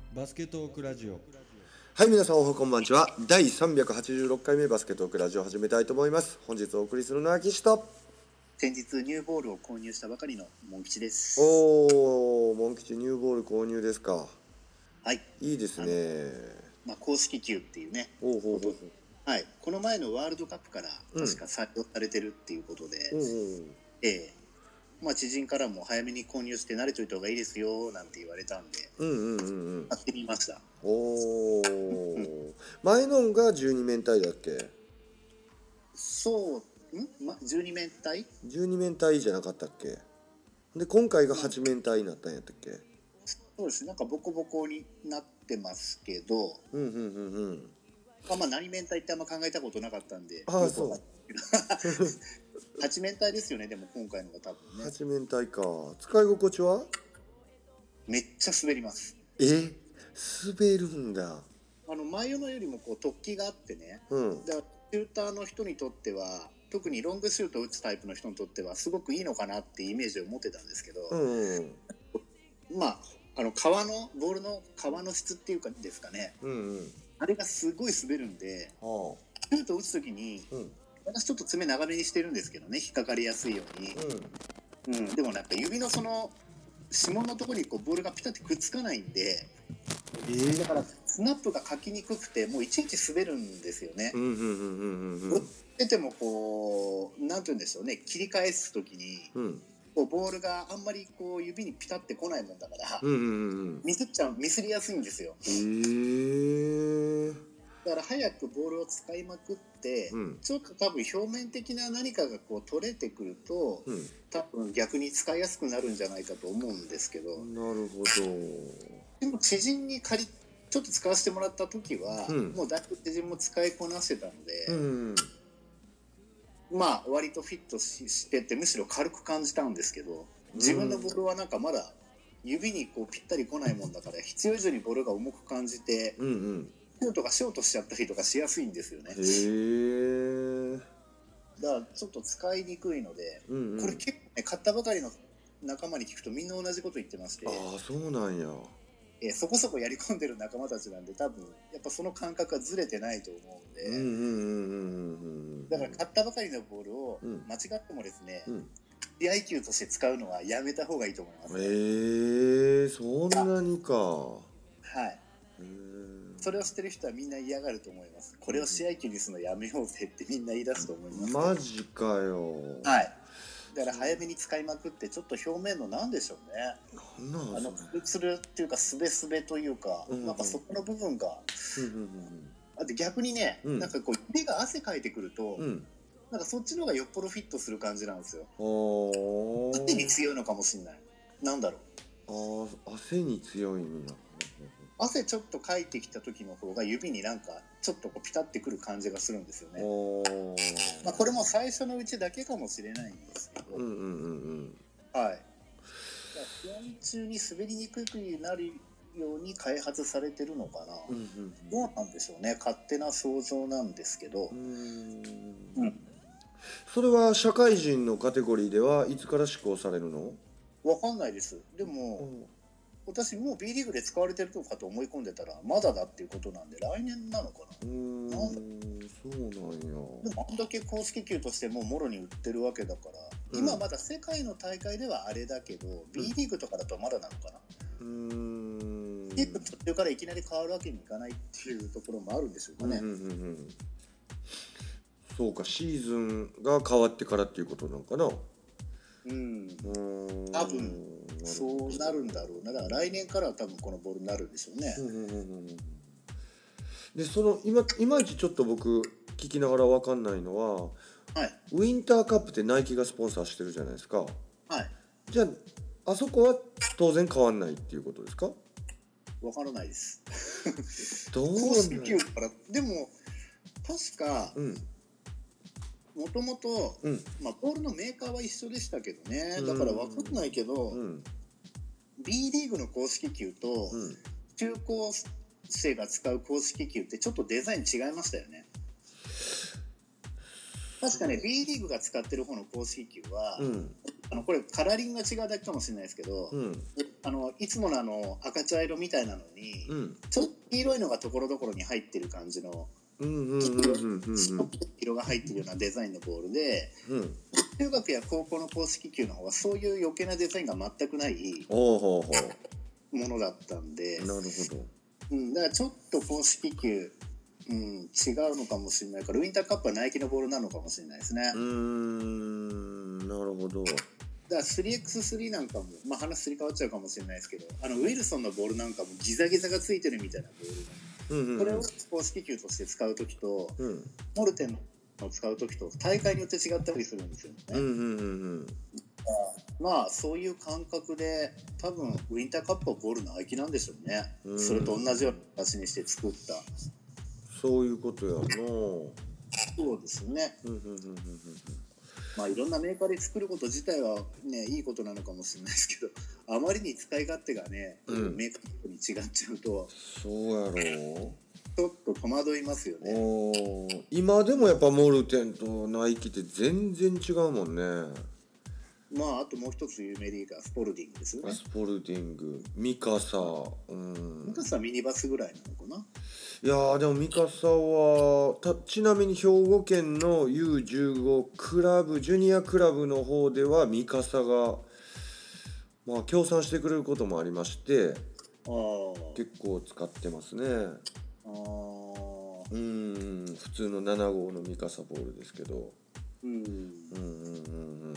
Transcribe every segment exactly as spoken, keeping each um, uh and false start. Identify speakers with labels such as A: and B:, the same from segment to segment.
A: バスケトークラジオ。
B: はい、皆さんおはこんばんちは。だいさんびゃくはちじゅうろっかいめバスケトークラジオを始めたいと思います。本日お送りするのは岸と
C: 先日ニューボールを購入したばかりのモン吉です。
B: おー、モン吉ニューボール購入ですか。
C: はい、
B: いいですね。
C: まあ、公式球っていうね、
B: おうほうほうほう、
C: はい、この前のワールドカップから
B: うん
C: 確か採用されてるっていうことで、
B: おうおう
C: ええまあ、知人からも早めに購入して慣れといた方がいいですよなんて言われたんで、
B: うんうんうんうん。
C: 買ってみました。
B: おー、前のんがじゅうに面体だっけ？
C: そう、ん、ま、じゅうに面体
B: じゅうに面体じゃなかったっけ？で今回がはち面体になったんやったっけ？
C: そうですね、なんかボコボコになってますけど、
B: うんうんうんうん。
C: まあ、まあ何面体ってあんま考えたことなかったんで、
B: ああそう
C: はち面体ですよね。でも今回のが多分ね、
B: はち面体か。使い心地は？
C: めっちゃ滑ります。
B: え、滑るんだ。
C: あの前のよりもこう突起があってね、
B: うん。
C: だからシューターの人にとっては、特にロングシュートを打つタイプの人にとってはすごくいいのかなっていうイメージを持ってたんですけど、
B: うんうん、
C: まああの皮のボールの皮の質っていうかですかね、
B: うんうん、
C: あれがすごい滑るんで、
B: は
C: シュートを打つ時に、
B: あ、うん、
C: 私ちょっと爪長めにしてるんですけどね、引っかかりやすいように、うんうん、でもなんか指のその指紋のところにこうボールがピタッてくっつかないんで、
B: えー、
C: だからスナップがかきにくくて、もういちいち滑るんですよね。
B: うんうんうんうんうん
C: 打っててもこうなんて言うんでしょうね、切り返す時に、
B: うん、
C: こうボールがあんまりこう指にピタってこないもんだから、
B: うんうんうん、
C: ミスっちゃうミスりやすいんですよ。
B: えー、
C: だから早くボールを使いまくって、うん、ちょっと多分表面的な何かがこう取れてくると、うん、多分逆に使いやすくなるんじゃないかと思うんですけど。
B: なるほど。
C: でも知人に借りちょっと使わせてもらった時は、うん、もうだいぶ知人も使いこなしてたので、うん、まあ割とフィット し, しててむしろ軽く感じたんですけど、自分のボールはなんかまだ指にこうぴったり来ないもんだから、必要以上にボールが重く感じて、うんうん、シュートがショートしちゃったりとかしやすいんですよね。へー。だからちょっと使いにくいので、うんうん、これ結構ね、買ったばかりの仲間に聞くとみんな同じこと言ってまして。
B: ああ、そうなんや。
C: えー、そこそこやり込んでる仲間たちなんで、多分やっぱその感覚はずれてないと思うんで、うんうんうんうん、だから買ったばかりのボールを間違ってもですね、うん、試合球として使うのはやめた方がいいと思います。
B: えー、そんなにか。はい。
C: それを知ってる人はみんな嫌がると思います。これを試合球にするのやめようぜってみんな言い出すと思います。
B: マジかよ。
C: はい。だから早めに使いまくって、ちょっと表面のなんでしょうね、なんあのツルツルっていうかすべすべというか、うんうん、なんかそこの部分が、うんうんうん、あと逆にね、うん、なんかこう指が汗かいてくると、うん、なんかそっちの方がよっぽどフィットする感じなんですよ。汗に強いのかもしれない。なんだろ
B: う。あ、汗に強いんだ。
C: 汗ちょっとかいてきた時の方が指になんかちょっとこうピタってくる感じがするんですよね。まあ、これも最初のうちだけかもしれないんですけど、うんうんうんうん、はい。試合中に滑りにくくなるように開発されてるのかな、うんうんうん、どうなんでしょうね、勝手な想像なんですけど。うーん、
B: うん、それは社会人のカテゴリーではいつから施行されるの？
C: わかんないです。でも、うん、私もう B リーグで使われてるのかと思い込んでたらまだだっていうことなんで、来年なのかな。うーん、なんだ
B: そうなんや。
C: でもあんだけ公式球としてもうもろに売ってるわけだから、うん、今まだ世界の大会ではあれだけど、うん、B リーグとかだとまだなのかな。うーん、リーグ途中からいきなり変わるわけにいかないっていうところもあるんでしょうかね。うんうんうん、
B: そうか、シーズンが変わってからっていうことなのかな。
C: うん、多分そうなるんだろうな。だから来年からは多分このボールになるんでしょうね。うんうんうん、
B: でその今いまいちちょっと僕聞きながら分かんないのは、はい、ウィンターカップってナイキがスポンサーしてるじゃないですか。はい。じゃああそこは当然変わんないっていうことですか？
C: 分からないです。
B: どうなん
C: 公式球からでも確か。うん、もともとボールのメーカーは一緒でしたけどね、だから分かんないけど、うん、B リーグの公式球と、うん、中高生が使う公式球ってちょっとデザイン違いましたよね。確かね B リーグが使ってる方の公式球は、うん、 あのこれカラーリングが違うだけかもしれないですけど、うん、あのいつものあの赤茶色みたいなのに、うん、ちょっと黄色いのがところどころに入ってる感じの色が入ってるようなデザインのボールで、うん、中学や高校の硬式球の方はそういう余計なデザインが全くないものだったんで、
B: なるほど、
C: うん、だからちょっと硬式球、うん、違うのかもしれないから、ウインターカップはナイキのボールなのかもしれないですね。
B: うーん、なるほど。
C: だから スリーエックススリー なんかも、まあ、話すり替わっちゃうかもしれないですけど、あのウィルソンのボールなんかもギザギザがついてるみたいなボールが、うんうんうん、これを公式球として使うときと、うん、モルテンを使うときと大会によって違ったりするんですよね、うんうんうんうん、まあそういう感覚で多分ウィンターカップはボールのナイキなんでしょうね、うん、それと同じような形にして作った。
B: そういうことやな。
C: そうですね、うんうんうんうん、まあいろんなメーカーで作ること自体はねいいことなのかもしれないですけど、あまりに使い勝手がね、うん、メーカーに違っちゃうと、
B: そうやろう、
C: ちょっと戸惑いますよね。
B: お今でもやっぱモルテンとナイキって全然違うもんね。
C: まああともう一つ有名でいいからスポルディングですよね。
B: スポルディング、ミカサ、うん、
C: ミカサはミニバスぐらいなのかな。
B: いやーでもミカサはたちなみに兵庫県の ユーじゅうご クラブジュニアクラブの方ではミカサがまあ協賛してくれることもありまして、あ結構使ってますね。あうん普通のなな号のミカサボールですけど、うんうんうんうんうんうん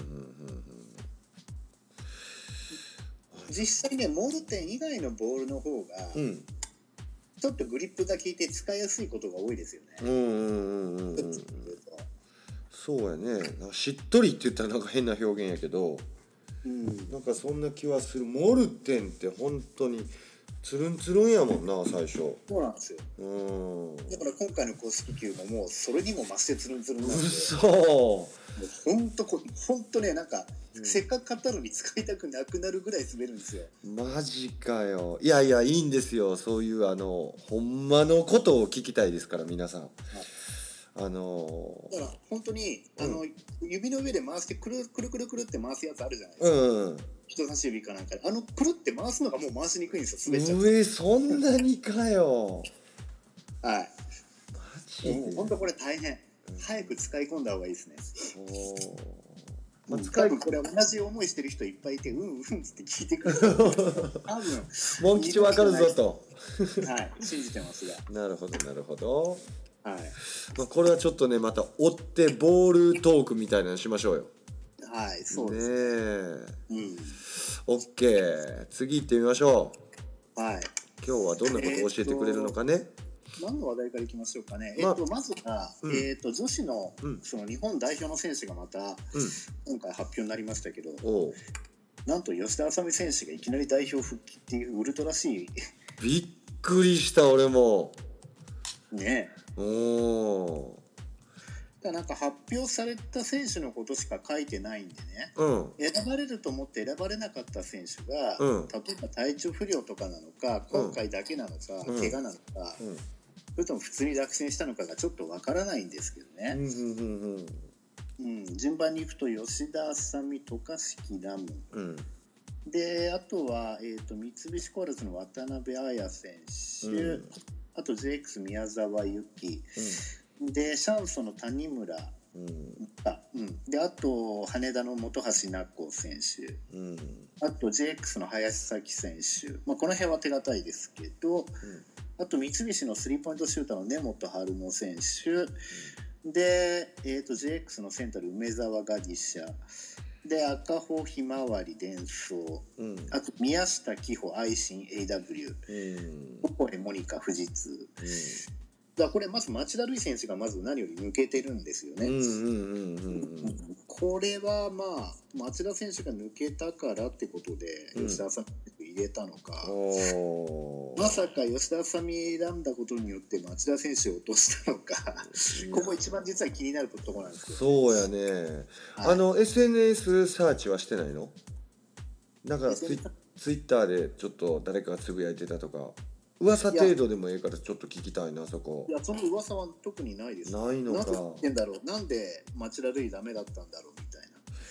C: 実際ねモルテン以外のボールの方が、うんちょっとグリップが効いて使いやすいことが多いですよね。うんうんうんうん、うん、
B: そうやね。しっとりって言ったらなんか変な表現やけど、うん、なんかそんな気はする。モルテンって本当につるんつるんやもんな最初。
C: そうなんですよ。うんだから今回の公式球ももうそれにも増してつるんつるんなんで。
B: そう。
C: もう本当こ本当ねなんか。うん、せっかく買ったのに使いたくなくなるぐらい滑るんですよ。
B: マジかよ。いやいやいいんですよ。そういうあのほんまのことを聞きたいですから皆さん。はい、あの
C: ー、だから本当に、うん、あの指の上で回してくるくるくるくるって回すやつあるじゃないですか。うん、人差し指かなんかであのくるって回すのがもう回しにくいんですよ。滑っちゃって。
B: うえそんなにかよ。
C: はい。マジで。本当これ大変。早く使い込んだ方がいいですね。おまあ、多分これは同じ思いしてる人いっぱいいてうんうんって聞いてくれる多分
B: モン吉わかるぞと
C: はい信じてますが
B: なるほどなるほど、はいまあ、これはちょっとねまた追ってボールトークみたいなのしましょうよ。
C: はいそうですね
B: え、うん、オッケー次行ってみましょ
C: う。はい
B: 今日はどんなことを教えてくれるのかね、えー
C: 何の話題からいきましょうかね。まえっとまずは、うん、えっと女子の、うん、その日本代表の選手がまた、うん、今回発表になりましたけど、なんと吉田麻美選手がいきなり代表復帰っていうウルトラしい。
B: びっくりした俺も。
C: ねえ。おだなんか発表された選手のことしか書いてないんでね、うん、選ばれると思って選ばれなかった選手が、うん、例えば体調不良とかなのか今回だけなのか、うん、怪我なのか。うんそれとも普通に落選したのかがちょっとわからないんですけどね、うんうんうんうん、順番にいくと吉田麻美渡嘉敷ラム、うん、であとは、えー、と三菱コールズの渡辺彩選手、うん、あと ジェイエックス 宮沢由紀、うん、でシャンソンの谷村、うんあうん、であと羽田の本橋奈子選手、うん、あと ジェイエックス の林咲選手、まあ、この辺は手堅いですけど、うんあと三菱のスリーポイントシューターの根本春乃選手、うん、で、えー、と ジェイエックス のセンタル梅沢ガディシャで赤穂ひまわり伝送、うん、あと宮下紀穂愛心 エーダブリュー、オコレモニカ富士通、うん、だからこれまず町田瑠唯選手がまず何より抜けてるんですよね。これはまあ町田選手が抜けたからってことで吉田さん入れたのか、うん、まさか吉田麻美選んだことによって町田選手を落としたのかここ一番実は気になるところなんですけど、
B: そうやね、はい、あの エスエヌエス サーチはしてないの？なんかツイ、ツイッターでちょっと誰かがつぶやいてたとか噂程度でもいいからちょっと聞きたいなそこ。
C: いやその噂は特にないです。
B: ないのか。
C: なんで言ってんだろう、なんで町田瑠唯ダメだったんだろうみたいな。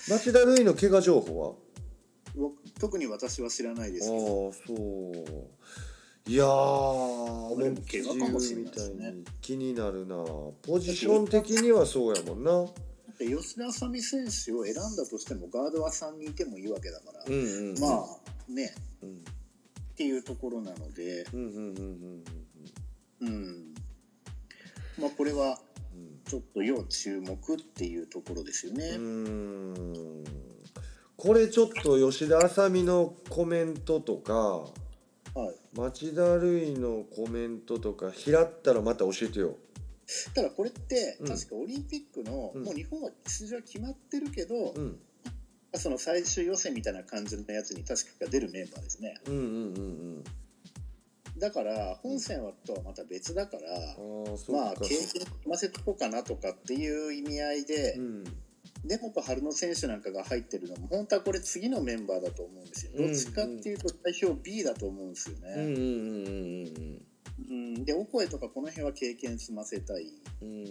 B: 町田瑠唯の怪我情報
C: は特に私は知らないですけ
B: ど。ああ、そう。いやー、
C: でも怪我かもしれないですね。
B: 気になるな。ポジション的にはそうやもんな。
C: で吉田麻美選手を選んだとしてもガードはさんにんいてもいいわけだから、
B: うんうんうん、
C: まあね、うん、っていうところなので、うんうんうんうんうん、まあこれはちょっと要注目っていうところですよね。うーん、
B: これちょっと吉田麻美のコメントとか、はい、町田瑠唯のコメントとか拾ったらまた教えてよ。
C: ただこれって確かオリンピックの、うん、もう日本は出場決まってるけど、うん、その最終予選みたいな感じのやつに確か出るメンバーですね。うんうんうんうん、だから本戦はとはまた別だから、うん、まあ経験組ませとこうかなとかっていう意味合いで、うん、根本春野選手なんかが入ってるのも本当はこれ次のメンバーだと思うんですよ。どっちかっていうと代表 ビー だと思うんですよね。うんうんうんうんうん、でオコエとかこの辺は経験積ませたい、うんうん、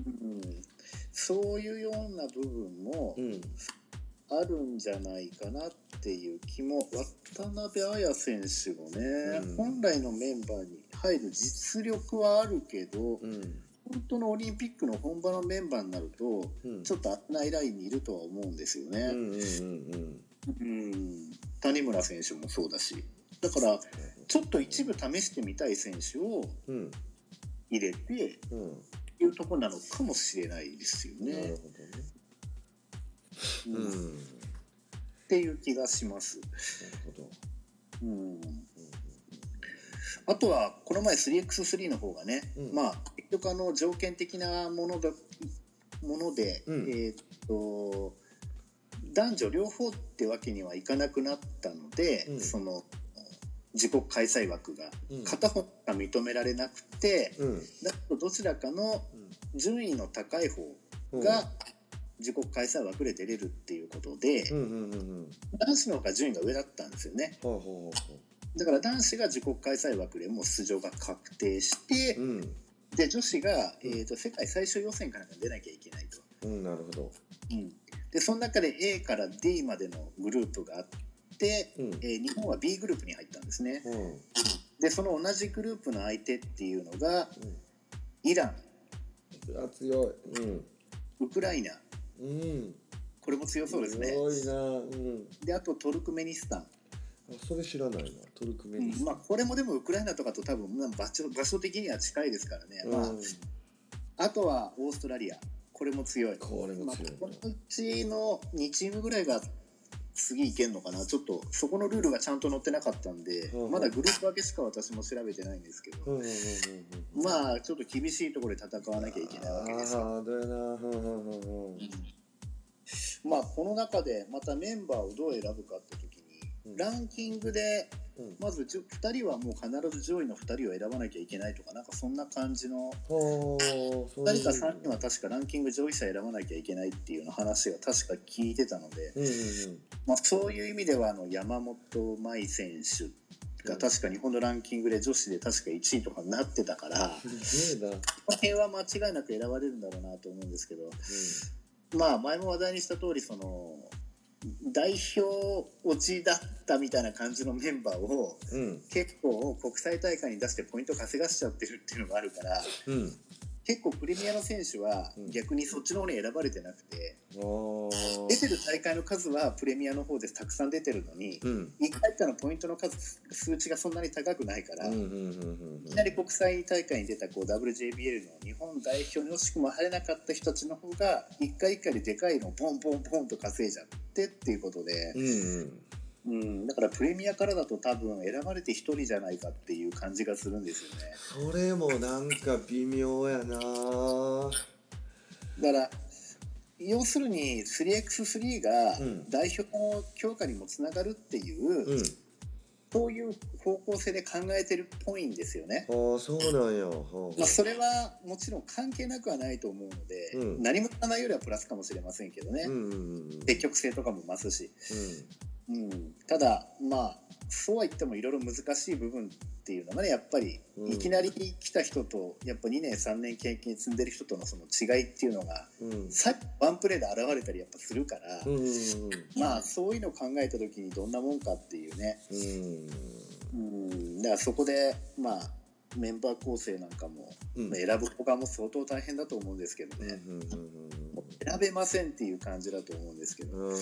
C: そういうような部分もあるんじゃないかなっていう気も。渡辺彩選手もね、うん、本来のメンバーに入る実力はあるけど、うん、本当のオリンピックの本場のメンバーになると、うん、ちょっと危ないラインにいるとは思うんですよね、うんうんうんうん、谷村選手もそうだし、だからちょっと一部試してみたい選手を入れて、うん、いうところなのかもしれないですよね。なるほどね、うんうん、っていう気がします。なるほど、うん、あとはこの前 スリーエックススリー の方がね、うん、まあ結局あの条件的なものだもので、うん、えー、っと男女両方ってわけにはいかなくなったので、うん、その自国開催枠が片方が認められなくて、うん、だとどちらかの順位の高い方が自国開催枠で出れるっていうことで、うんうんうん、男子の方が順位が上だったんですよね、うんうんうん、だから男子が自国開催枠でもう出場が確定して、うん、で女子が、えーと、世界最終予選から出なきゃいけないと、うん、なるほど、うん、でその中で エー から ディー までのグループがあってで、うん、えー、日本は ビー グループに入ったんですね、うん、でその同じグループの相手っていうのが、うん、イラン、
B: あ強い、うん、
C: ウクライナ、うん、これも強そうですね。強いな、うん、であとトルクメニスタン、あ
B: それ知らないな、トルクメニスタン、
C: うん、まあ、これもでもウクライナとかと多分場所、場所的には近いですからね、うん、まあ、あとはオーストラリア、これも強い、
B: これも強い、
C: まあ、このうちのにチームぐらいが次いけんのかな、ちょっとそこのルールがちゃんと載ってなかったんで、うんうん、まだグループ分けしか私も調べてないんですけど、うんうんうんうん、まあちょっと厳しいところで戦わなきゃいけないわけですよ。あだよな、うんうんうんうん、まあこの中でまたメンバーをどう選ぶかって時に、うん、ランキングでまずふたりはもう必ず上位のふたりを選ばなきゃいけないとか、なんかそんな感じの、ふたりかさんにんは確かランキング上位者選ばなきゃいけないっていうの話が確か聞いてたので、うんうんうん、まあ、そういう意味ではあの山本麻衣選手が確か日本のランキングで女子で確かいちいとかになってたから、うん、この辺は間違いなく選ばれるんだろうなと思うんですけど、うん、まあ前も話題にした通りその代表落ちだったみたいな感じのメンバーを、うん、結構国際大会に出してポイント稼がしちゃってるっていうのがあるから、うん、結構プレミアの選手は逆にそっちの方に選ばれてなくて、うん、出てる大会の数はプレミアの方でたくさん出てるのに、うん、いっかいかいのポイントの数数値がそんなに高くないから、うんうんうんうん、いきなり国際大会に出たこう ダブリュージェービーエル の日本代表に惜しくも入れなかった人たちの方がいっかいいっかいででかいのをポンポンポンと稼いじゃってっていうことで、うんうん、うん、だからプレミアからだと多分選ばれてひとりじゃないかっていう感じがするんですよね。
B: それもなんか微妙やな。だ
C: から要するに スリーエックススリー が代表の強化にもつながるっていう、うん、そういう方向性で考えてるっぽいんですよね。
B: ああそうなんや、
C: まあ、それはもちろん関係なくはないと思うので、うん、何もやらないよりはプラスかもしれませんけどね、うんうんうん、積極性とかも増すし、うんうん、ただまあそうは言ってもいろいろ難しい部分っっていうのがねやっぱりいきなり来た人とやっぱにねんさんねん経験積んでる人とのその違いっていうのが、うん、さワンプレーで現れたりやっぱするから、うんうんうん、まあそういうのを考えた時にどんなもんかっていうね、うん、うん、だからそこでまあメンバー構成なんかも、うん、選ぶ他も相当大変だと思うんですけどね、うんうんうんうん、選べませんっていう感じだと思うんですけど、うん、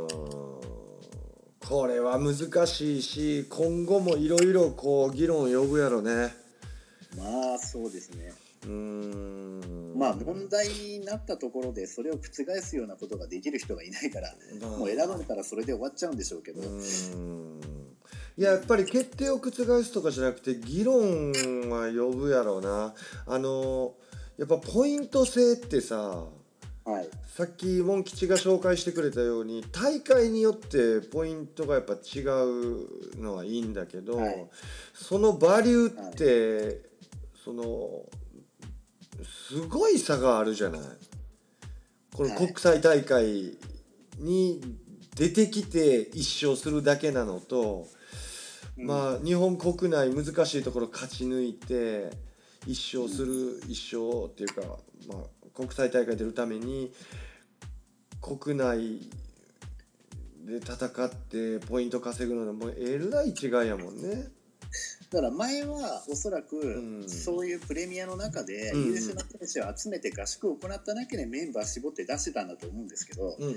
B: これは難しいし今後もいろいろこう議論を呼ぶやろね。
C: まあそうですね。うーんまあ問題になったところでそれを覆すようなことができる人がいないから、まあ、もう選ばれたらそれで終わっちゃうんでしょうけど、うーん
B: いややっぱり決定を覆すとかじゃなくて議論は呼ぶやろうな。あのやっぱポイント制ってさ、はい、さっきモン吉が紹介してくれたように大会によってポイントがやっぱ違うのはいいんだけど、はい、そのバリューって、はい、そのすごい差があるじゃない。この国際大会に出てきて一勝するだけなのと、うん、まあ日本国内難しいところ勝ち抜いて一勝する、うん、一勝っていうか、まあ、国際大会出るために国内で戦ってポイント稼ぐのでもうえらい違いやもんね。
C: だから前はおそらくそういうプレミアの中で優秀な選手を集めて合宿を行っただけでメンバー絞って出してたんだと思うんですけど、うんうんうん、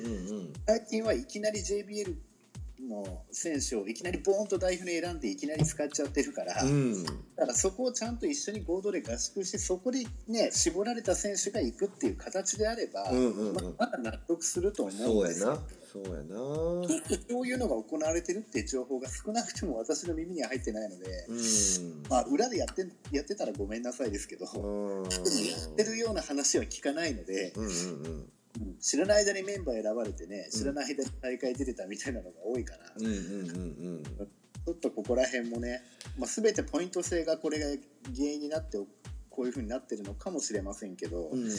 C: 最近はいきなり ジェイビーエル の選手をいきなりボーンと代表に選んでいきなり使っちゃってるから、うん、だからそこをちゃんと一緒に合同で合宿してそこでね絞られた選手が行くっていう形であれば、うんうんうんまあ、まだ納得すると思うんですよ。
B: そうやな
C: そういうのが行われてるっていう情報が少なくても私の耳には入ってないので、うんまあ、裏でやって、やってたらごめんなさいですけど、うんやってるような話は聞かないので、うんうんうん知らない間にメンバー選ばれてね知らない間に大会出てたみたいなのが多いから、うんうんうんうん、ちょっとここら辺もね、まあ、全てポイント制がこれが原因になってこういう風になってるのかもしれませんけど、うんうんうん、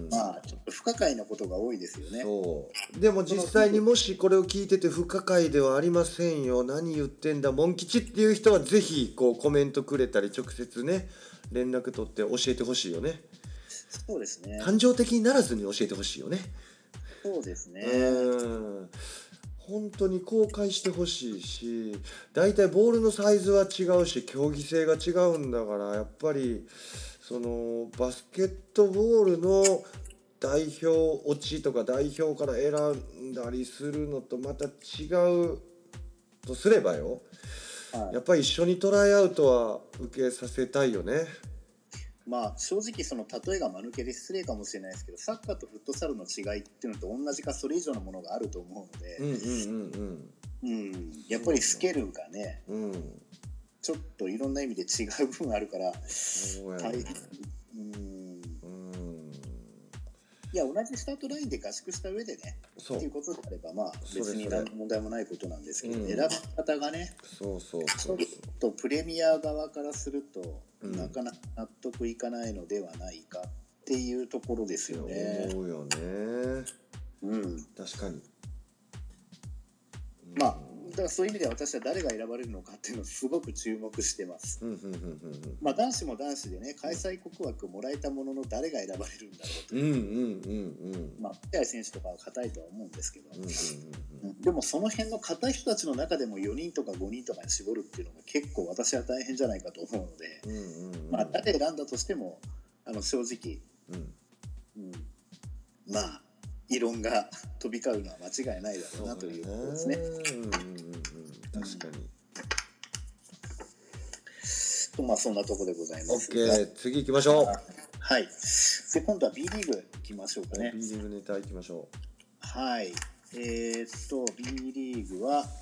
C: まあちょっと不可解なことが多いですよね。
B: そうでも実際にもしこれを聞いてて不可解ではありませんよ何言ってんだモン吉っていう人はぜひこうコメントくれたり直接ね連絡取って教えてほしいよね。
C: そうですね。
B: 感情的にならずに教えてほしいよね。
C: そうですね。
B: うん本当に公開してほしいしだいたいボールのサイズは違うし競技性が違うんだからやっぱりそのバスケットボールの代表落ちとか代表から選んだりするのとまた違うとすればよ、はい、やっぱり一緒にトライアウトは受けさせたいよね。
C: まあ正直その例えが間抜けで失礼かもしれないですけどサッカーとフットサルの違いっていうのと同じかそれ以上のものがあると思うので、うんうんうんうん、やっぱりスケールがね、うん、ちょっといろんな意味で違う部分あるから大変、うんいや同じスタートラインで合宿した上でねっていうことであればまあ別に何の問題もないことなんですけど、うん、選び方がねそうそうそうちょっとプレミア側からすると、うん、なかなか納得いかないのではないかっていうところですよね。
B: 思うよね。うん確かに、
C: うん、まあだからそういう意味では私は誰が選ばれるのかっていうのをすごく注目してます。まあ男子も男子でね開催国枠をもらえたものの誰が選ばれるんだろうという、うんうんうんうん、まあペア選手とかは硬いとは思うんですけど、うんうんうんうん、でもその辺の硬い人たちの中でもよにんとかごにんとかに絞るっていうのが結構私は大変じゃないかと思うので、うんうんうん、まあ誰選んだとしてもあの正直、うんうん、まあ異論が飛び交うのは間違いないだろうなということですね。うんうんうん、確かに。とまあそんなところでございます。
B: オッケー、次行きましょう。
C: はい。で今度は B リーグ行きましょうかね。
B: B リーグネタ行きましょう。
C: はい。えー、っと B リーグは、うん、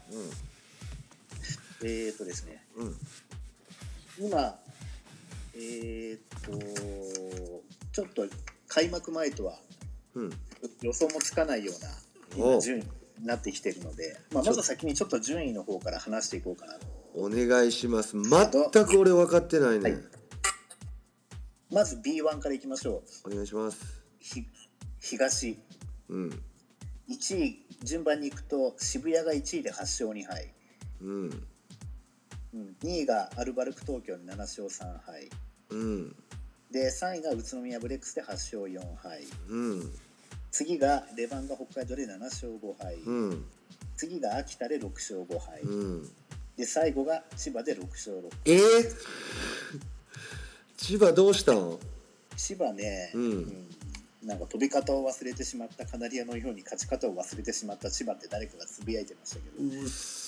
C: えー、っとですね。うん、今えー、っとちょっと開幕前とは。うん、予想もつかないような今順位になってきているので、まあ、まず先にちょっと順位の方から話していこうかなと。
B: お願いします。全く俺分かってないね、はい、
C: まず ビーワン からいきましょ
B: う。お願いします。
C: ひ東、うん、いちい順番にいくと渋谷がいちいではち勝に敗、うん、 うん、にいがアルバルク東京にななしょうさんはい、うん、でさんいが宇都宮ブレックスではちしょうよんはい、うん、次がレバンガ北海道でななしょうごはい、うん、次が秋田でろくしょうごはい、うん、で最後が千葉でろくしょうろくはい。
B: えー、千葉どうしたの？
C: 千葉ね、うんうん、なんか飛び方を忘れてしまったカナリアのように勝ち方を忘れてしまった千葉って誰かがつぶやいてましたけど、
B: うっ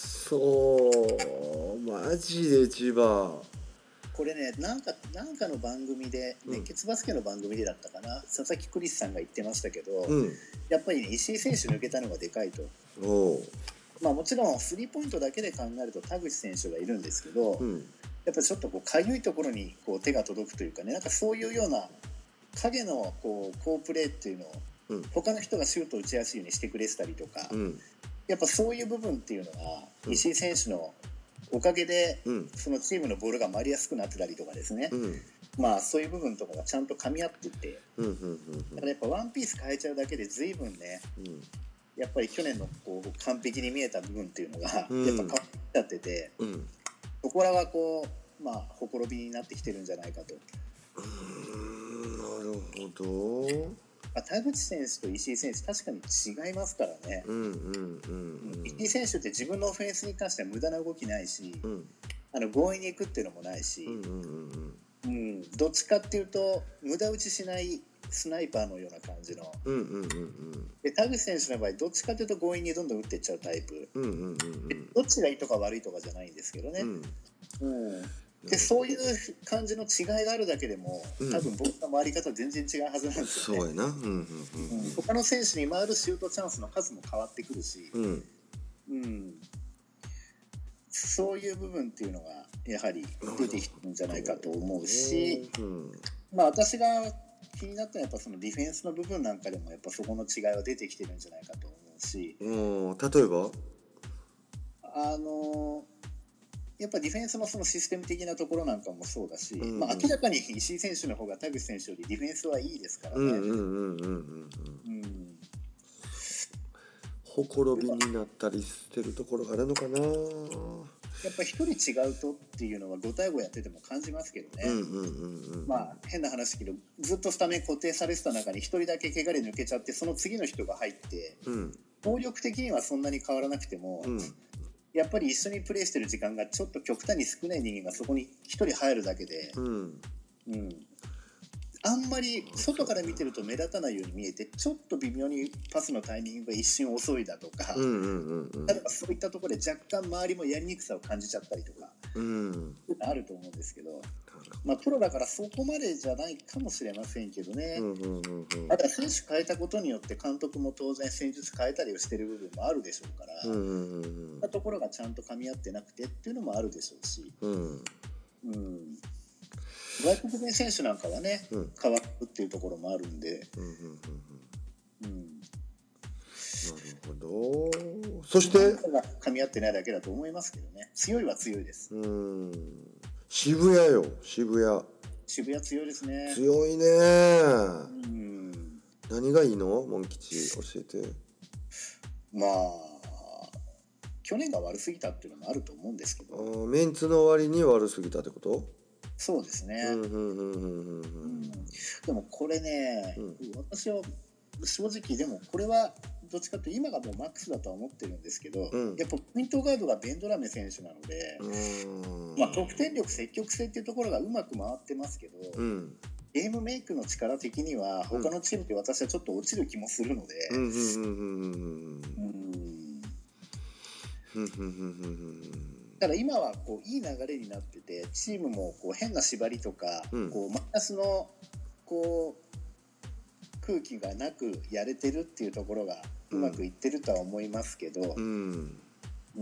B: そマジで千葉
C: これね、なんかなんかの番組で熱血バスケの番組でだったかな、うん、佐々木クリスさんが言ってましたけど、うん、やっぱり、ね、石井選手抜けたのがでかいと。おまあ、もちろんスリーポイントだけで考えると田口選手がいるんですけど、うん、やっぱりちょっとこうかゆいところにこう手が届くというかね、なんかそういうような影のこう好プレーっていうのを、うん、他の人がシュートを打ちやすいようにしてくれてたりとか、うん、やっぱそういう部分っていうのが石井選手のおかげで、うん、そのチームのボールが回りやすくなってたりとかですね、うん、まあそういう部分とかがちゃんと噛み合ってて、うんうんうんうん、だからやっぱワンピース変えちゃうだけで随分ね、うん、やっぱり去年のこう完璧に見えた部分っていうのが、うん、やっぱ変わっちゃってて、うん、そこらがこうまあほころびになってきてるんじゃないかと。
B: うーんなるほど。
C: 田口選手と石井選手確かに違いますからね、うんうんうんうん、石井選手って自分のオフェンスに関しては無駄な動きないし、うん、あの強引に行くっていうのもないし、うんうんうんうん、どっちかっていうと無駄打ちしないスナイパーのような感じの、うんうんうんうん、で田口選手の場合どっちかっていうと強引にどんどん打っていっちゃうタイプ、うんうんうんうん、どっちがいいとか悪いとかじゃないんですけどね、うんうんでそういう感じの違いがあるだけでも、うん、多分僕の回り方全然違うはずなんですよね。
B: そうやな、うんうんうんうん、
C: 他の選手に回るシュートチャンスの数も変わってくるし、うんうん、そういう部分っていうのがやはり出てきてるんじゃないかと思うし、うん、まあ私が気になったのはやっぱそのディフェンスの部分なんかでもやっぱそこの違いは出てきてるんじゃないかと思うし、
B: うん、例えば
C: あのやっぱディフェンスのそのシステム的なところなんかもそうだし、うんうんまあ、明らかに石井選手の方が田口選手よりディフェンスはいいですからね。
B: ほころびになったりしてるところがあるのかな。やっ
C: ぱ一人違うとっていうのはご対ごやってても感じますけどね。まあ変な話けどずっとスタメン固定されてた中に一人だけ怪我で抜けちゃってその次の人が入って、うん、能力的にはそんなに変わらなくても、うんやっぱり一緒にプレーしてる時間がちょっと極端に少ない人間がそこに一人入るだけで、うんうん、あんまり外から見てると目立たないように見えてちょっと微妙にパスのタイミングが一瞬遅いだとか、うんうんうんうん、例えばそういったところで若干周りもやりにくさを感じちゃったりとか、うん、あると思うんですけど、まあ、プロだからそこまでじゃないかもしれませんけどね、うんうんうんうん、あとは選手変えたことによって監督も当然戦術変えたりをしてる部分もあるでしょうから、うんうんうん、そういったところがちゃんと噛み合ってなくてっていうのもあるでしょうし、うんうん、外国人選手なんかはね、うん、変わるっていうところもあるんで、うんうんうん
B: うん、なるほど。そして
C: 噛み合ってないだけだと思いますけどね。強いは強いです。
B: うん渋谷よ渋谷
C: 渋谷強いですね。
B: 強いね、うん、何がいいのモン吉教えて。
C: まあ去年が悪すぎたっていうのもあると思うんですけど、
B: あメンツの割に悪すぎたってこと？
C: そうですね。でもこれね、うん、私は正直でもこれはどっちかというと今がもうマックスだとは思ってるんですけど、うん、やっぱポイントガードがベンドラメ選手なので、まあ、得点力積極性っていうところがうまく回ってますけど、うん、ゲームメイクの力的には他のチームって私はちょっと落ちる気もするので、だから今はこういい流れになっててチームもこう変な縛りとか、うん、こうマイナスのこう空気がなくやれてるっていうところがうまくいってるとは思いますけど、うんうん、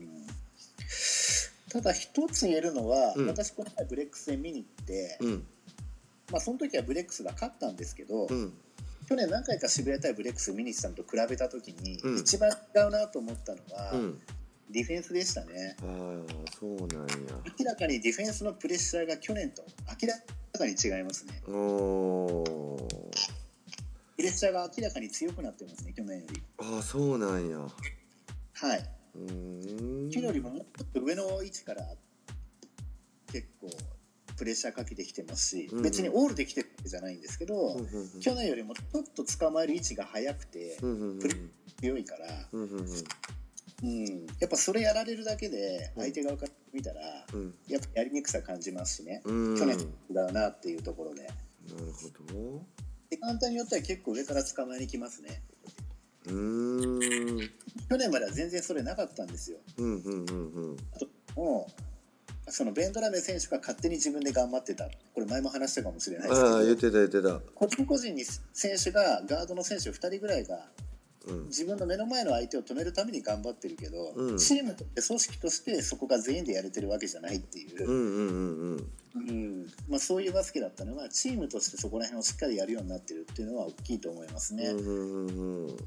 C: ただ一つ言えるのは、うん、私この前ブレックス戦見に行って、うんまあ、その時はブレックスが勝ったんですけど、うん、去年何回か渋谷対ブレックス見に行ったのと比べた時に、うん、一番違うなと思ったのは、うんディフェンスでしたね。
B: ああ、そうなんや。
C: 明らかにディフェンスのプレッシャーが去年と明らかに違いますね。おプレッシャーが明らかに強くなってますね、去年より。
B: ああ、そうなんや。
C: はい。うーん去年よりももっと上の位置から結構プレッシャーかけてきてますし、うん、別にオールできてるわけじゃないんですけど、うんうんうん、去年よりもちょっと捕まえる位置が速くて、うんうんうん、プレッシャー強いから、うんうんうんうん、やっぱそれやられるだけで相手側から見たら、うん、やっぱやりにくさ感じますしね、うん、去年だなっていうところで。なる
B: ほど。
C: 時間帯によっては結構上から捕まえに来ますね。うーん、去年までは全然それなかったんですよ。うんうんうんうん、あともうそのベンドラメ選手が勝手に自分で頑張ってた、これ前も話したかもしれないですけど、
B: ああ言ってた言ってた、
C: 個人個人に選手がガードの選手ふたりぐらいがうん、自分の目の前の相手を止めるために頑張ってるけど、うん、チームとして組織としてそこが全員でやれてるわけじゃないっていう、うんうんうんうんまあ、そういうバスケだったのはチームとしてそこら辺をしっかりやるようになってるっていうのは大きいと思いますね。うんうんうんうん、なる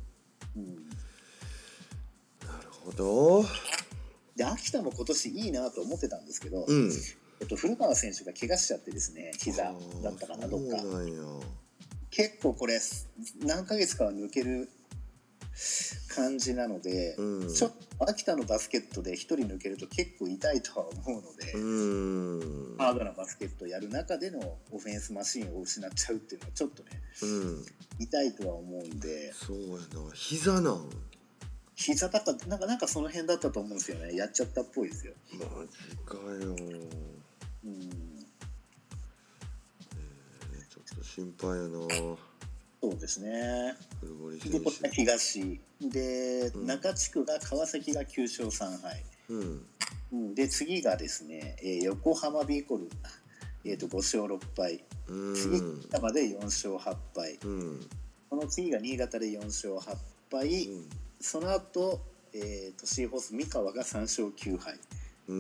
B: ほど。
C: で秋田も今年いいなと思ってたんですけど、うんえっと、古川選手が怪我しちゃってですね、膝だったかなどっか結構これ何ヶ月かは抜ける感じなので、うん、ちょっと秋田のバスケットで一人抜けると結構痛いとは思うので、うん、ハードなバスケットをやる中でのオフェンスマシーンを失っちゃうっていうのはちょっとね、うん、痛いとは思うんで。
B: そうやな、膝なん
C: 膝だったなんかなんかその辺だったと思うんですよね。やっちゃったっぽいですよ。
B: マジかよ、うん、えー、ちょっと心配やな。
C: そうですね。でこっち東で、うん、中地区が川崎がきゅう勝さん敗、うんうん、で次がですね、えー、横浜ビーコル、えー、とご勝ろく敗、うん、次北までよん勝はち敗、うん、この次が新潟でよん勝はち敗、うん、その後、えー、とシーホース三河がさん勝きゅう敗、うん、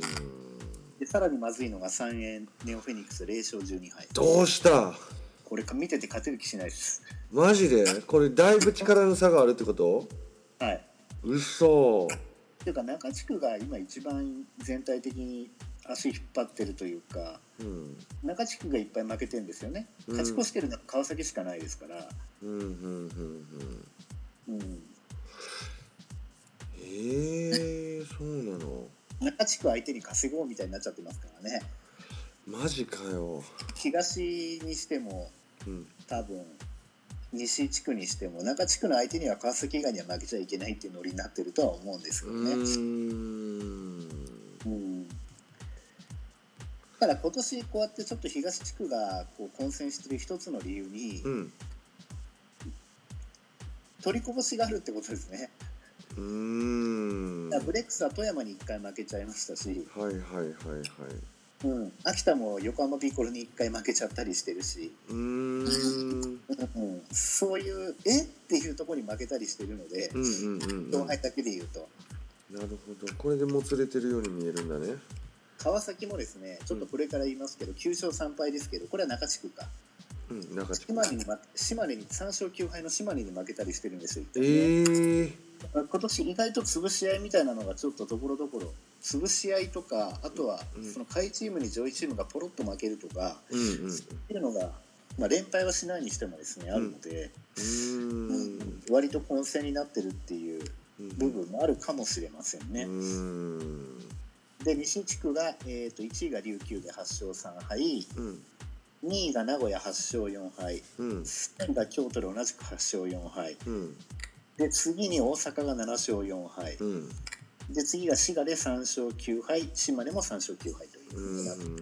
C: でさらにまずいのが三円ネオフェニックスぜろ勝じゅうに敗。
B: どうした
C: これ見てて勝てる気しないです。
B: マジでこれだいぶ力の差があるってこと？はい。うそ。
C: っていうか中地区が今一番全体的に足引っ張ってるというか、うん、中地区がいっぱい負けてるんですよね、うん、勝ち越してるのは川崎しかないですから。うんうんうんうん。うん。
B: へえそうなの。
C: 中地区相手に稼ごうみたいになっちゃってますからね。
B: マジかよ。
C: 東にしても、うん、多分西地区にしても中地区の相手には川崎以外には負けちゃいけないっていうノリになってるとは思うんですけどね。うーん、うん、だから今年こうやってちょっと東地区がこう混戦してる一つの理由に、うん、取りこぼしがあるってことですね。うーん、ブレックスは富山にいっかい負けちゃいましたし、はいはいはいはい、うん、秋田も横浜ビーコルにいっかい負けちゃったりしてるし、うーん、うん、そういうえっていうところに負けたりしてるので、うんうんうんうん、勝敗だけで言うと。
B: なるほど、これでもつれてるように見えるんだね。
C: 川崎もですね、ちょっとこれから言いますけど、うん、きゅう勝さん敗ですけど、これは中地区か、うん、中地区島根に島根にさん勝きゅう敗の島根に負けたりしてるんですよ、ね、えー、今年意外と潰し合いみたいなのがちょっとところどころ、潰し合いとか、あとはその下位チームに上位チームがポロッと負けるとか、うんうん、そういうのが、まあ、連敗はしないにしてもですね、あるので、うん、うん、割と混戦になってるっていう部分もあるかもしれませんね。うん、で西地区が、えー、といちいが琉球ではち勝さん敗、うん、にいが名古屋はち勝よん敗、うん、さんいが京都で同じくはち勝よん敗、うん、で次に大阪がなな勝よん敗、うん、で次が滋賀でさん勝きゅう敗、島根もさん勝きゅう敗という風になっています。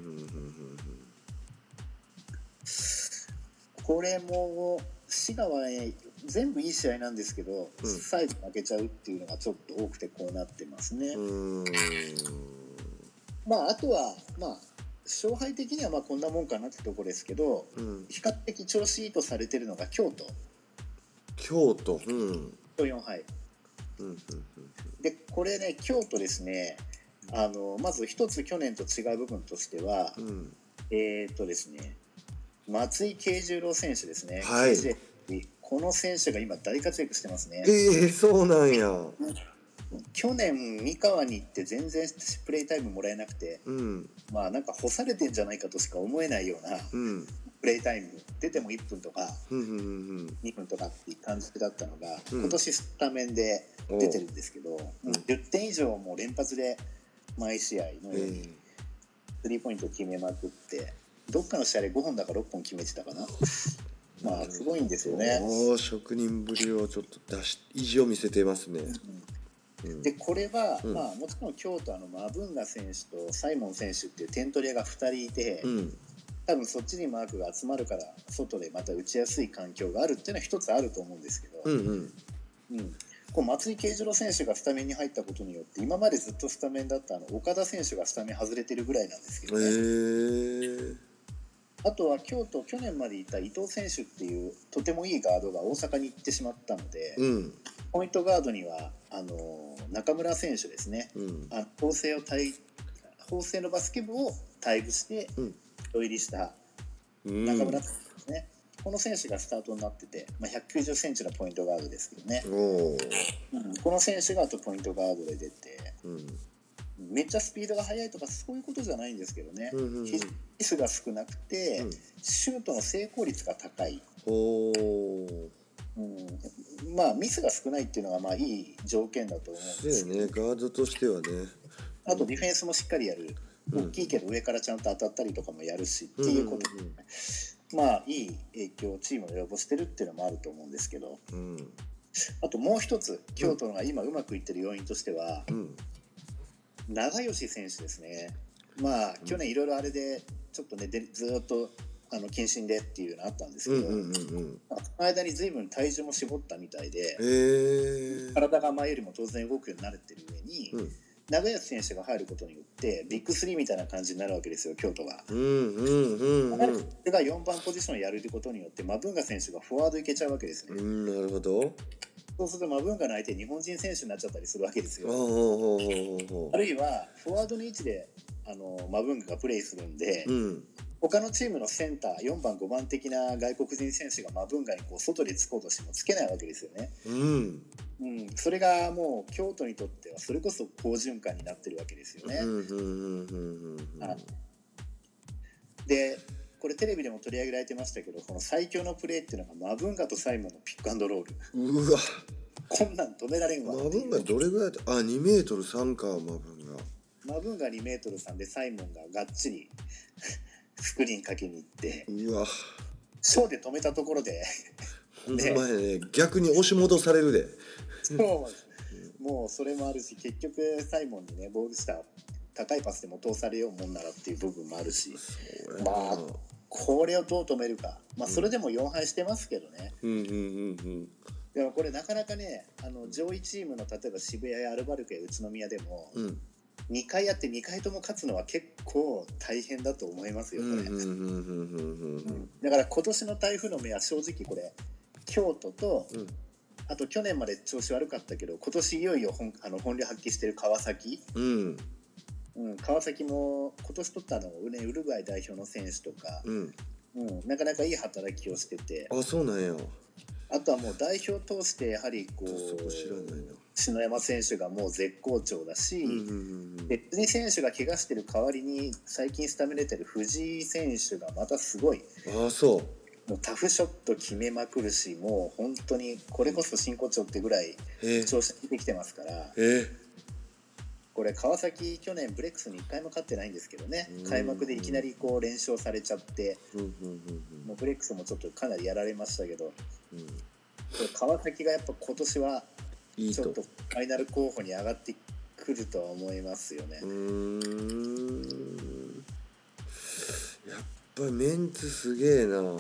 C: これも滋賀は、ね、全部いい試合なんですけど、うん、最後負けちゃうっていうのがちょっと多くてこうなってますね。うーん、まああとはまあ勝敗的にはまあこんなもんかなってところですけど、うん、比較的調子いいとされてるのが京都。
B: 京都、うん、
C: よん敗。うんうんうん、でこれね京都ですね、あのまず一つ去年と違う部分としては、うん、えー、っとですね松井慶十郎選手ですね、はい、この選手が今大活躍してますね。
B: えー、そうなんや。
C: 去年三河に行って全然プレイタイムもらえなくて、うん、まあなんか干されてんじゃないかとしか思えないような、うん、プレイタイム出てもいっぷんとか、うんうんうん、にふんとかっていう感じだったのが、うん、今年スタメンで出てるんですけど、うん、じゅってん以上も連発で毎試合のようにスリーポイント決めまくって、どっかの試合でごほんだかろっぽん決めてたかな。まあすごいんですよね。
B: お職人ぶりをちょっと出し意地を見せてますね。
C: うん、でこれは、うん、まあもちろん京都あのマブンガ選手とサイモン選手っていう点取り屋がふたりいて、うん、多分そっちにマークが集まるから外でまた打ちやすい環境があるっていうのは一つあると思うんですけど、うんうんうん、こう松井慶次郎選手がスタメンに入ったことによって今までずっとスタメンだったあの岡田選手がスタメン外れてるぐらいなんですけどね。へー。あとは京都去年までいた伊藤選手っていうとてもいいガードが大阪に行ってしまったので、うん、ポイントガードにはあの中村選手ですね、うん、あ法政を対法政のバスケ部を退部してお入りした中村選手ですね、うん、この選手がスタートになってて、まあ、ひゃくきゅうじゅっセンチのポイントガードですけどね、うん、この選手があとポイントガードで出て、うん、めっちゃスピードが速いとかそういうことじゃないんですけどね、うんうんうん、ミスが少なくて、うん、シュートの成功率が高い、おうん、まあミスが少ないっていうのがまあいい条件だと思うんですけど、
B: ね、ガードとしてはね。
C: あとディフェンスもしっかりやる、うん、大きいけど上からちゃんと当たったりとかもやるしっていうことで、うんうんうん、まあいい影響をチームに及ぼしてるっていうのもあると思うんですけど、うん、あともう一つ京都のが今うまくいってる要因としては、うん、長吉選手ですね。まあ去年いろいろあれでちょっとねでずっとあの謹慎でっていうのあったんですけど、うんうんうんうん、その間に随分体重も絞ったみたいで、体が前よりも当然動くようになれてる上に、うん、長吉選手が入ることによってビッグスリーみたいな感じになるわけですよ京都が。うんうんうんうん、それがよんばんポジションやることによってマブンガ選手がフォワードいけちゃうわけですね。うん、なるほど。そうするとマブンガの相手日本人選手になっちゃったりするわけですよ。あるいはフォワードの位置であのマブンガがプレイするんで、うん、他のチームのセンターよんばんごばん的な外国人選手がマブンガにこう外でつこうとしてもつけないわけですよね、うんうん、それがもう京都にとってはそれこそ好循環になってるわけですよね。でこれテレビでも取り上げられてましたけどこの最強のプレーっていうのがマブンガとサイモンのピックアンドロール。うわこんなん止められんわ。
B: マブンガどれぐらいだあにメートルさんかマブンガ
C: マブンガにメートルさんでサイモンががっちりスクリーンかけに行ってうわショーで止めたところで
B: ね、ね逆に押し戻されるで
C: そうもうそれもあるし結局サイモンにねボール下高いパスでも通されようもんならっていう部分もあるしまあこれをどう止めるかまあそれでもよんはいしてますけどね、うんうんうんうん、でもこれなかなかねあの上位チームの例えば渋谷やアルバルクや宇都宮でも、うんにかいやってにかいとも勝つのは結構大変だと思いますよこれ。だから今年の台風の目は正直これ京都と、うん、あと去年まで調子悪かったけど今年いよいよ 本, あの本領発揮してる川崎、うんうん、川崎も今年取ったのウルグアイ代表の選手とか、うんうん、なかなかいい働きをしてて
B: あそうなんや
C: あとはもう代表通してやはりこう
B: 知らないな
C: 篠山選手がもう絶好調だし、うんうんうん、別に選手が怪我してる代わりに最近スタメン出てる藤井選手がまたすごい
B: あそう
C: もうタフショット決めまくるしもう本当にこれこそ真骨頂ってぐらい調子出てきてますから、えー、これ川崎去年ブレックスにいっかいも勝ってないんですけどね開幕でいきなりこう連勝されちゃって、うんうんうんうん、もうブレックスもちょっとかなりやられましたけど、うん、これ川崎がやっぱ今年はいいちょっとファイナル候補に上がってくるとは思いますよね。うーん
B: やっぱりメンツすげえな。うん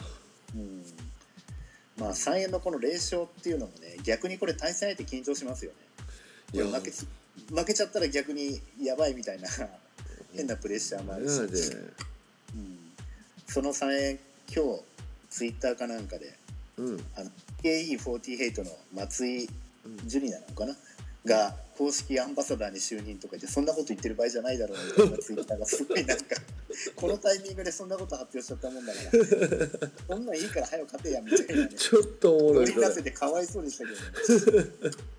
C: まあさんえんのこの連勝っていうのもね逆にこれ対戦相手緊張しますよね。これ負け負けちゃったら逆にやばいみたいな変なプレッシャーもあるし、うん、そのさんえん今日ツイッターかなんかで、うん、あの ケーイーフォーティーエイト の松井ジュリナなのかなが公式アンバサダーに就任とか言ってそんなこと言ってる場合じゃないだろうみたいなツイッターがすごいなんかこのタイミングでそんなこと発表しちゃったもんだからそんなんいいから早く勝てやみたいなね
B: ちょっとおもろい
C: 乗り出せてかわいそうでしたけどね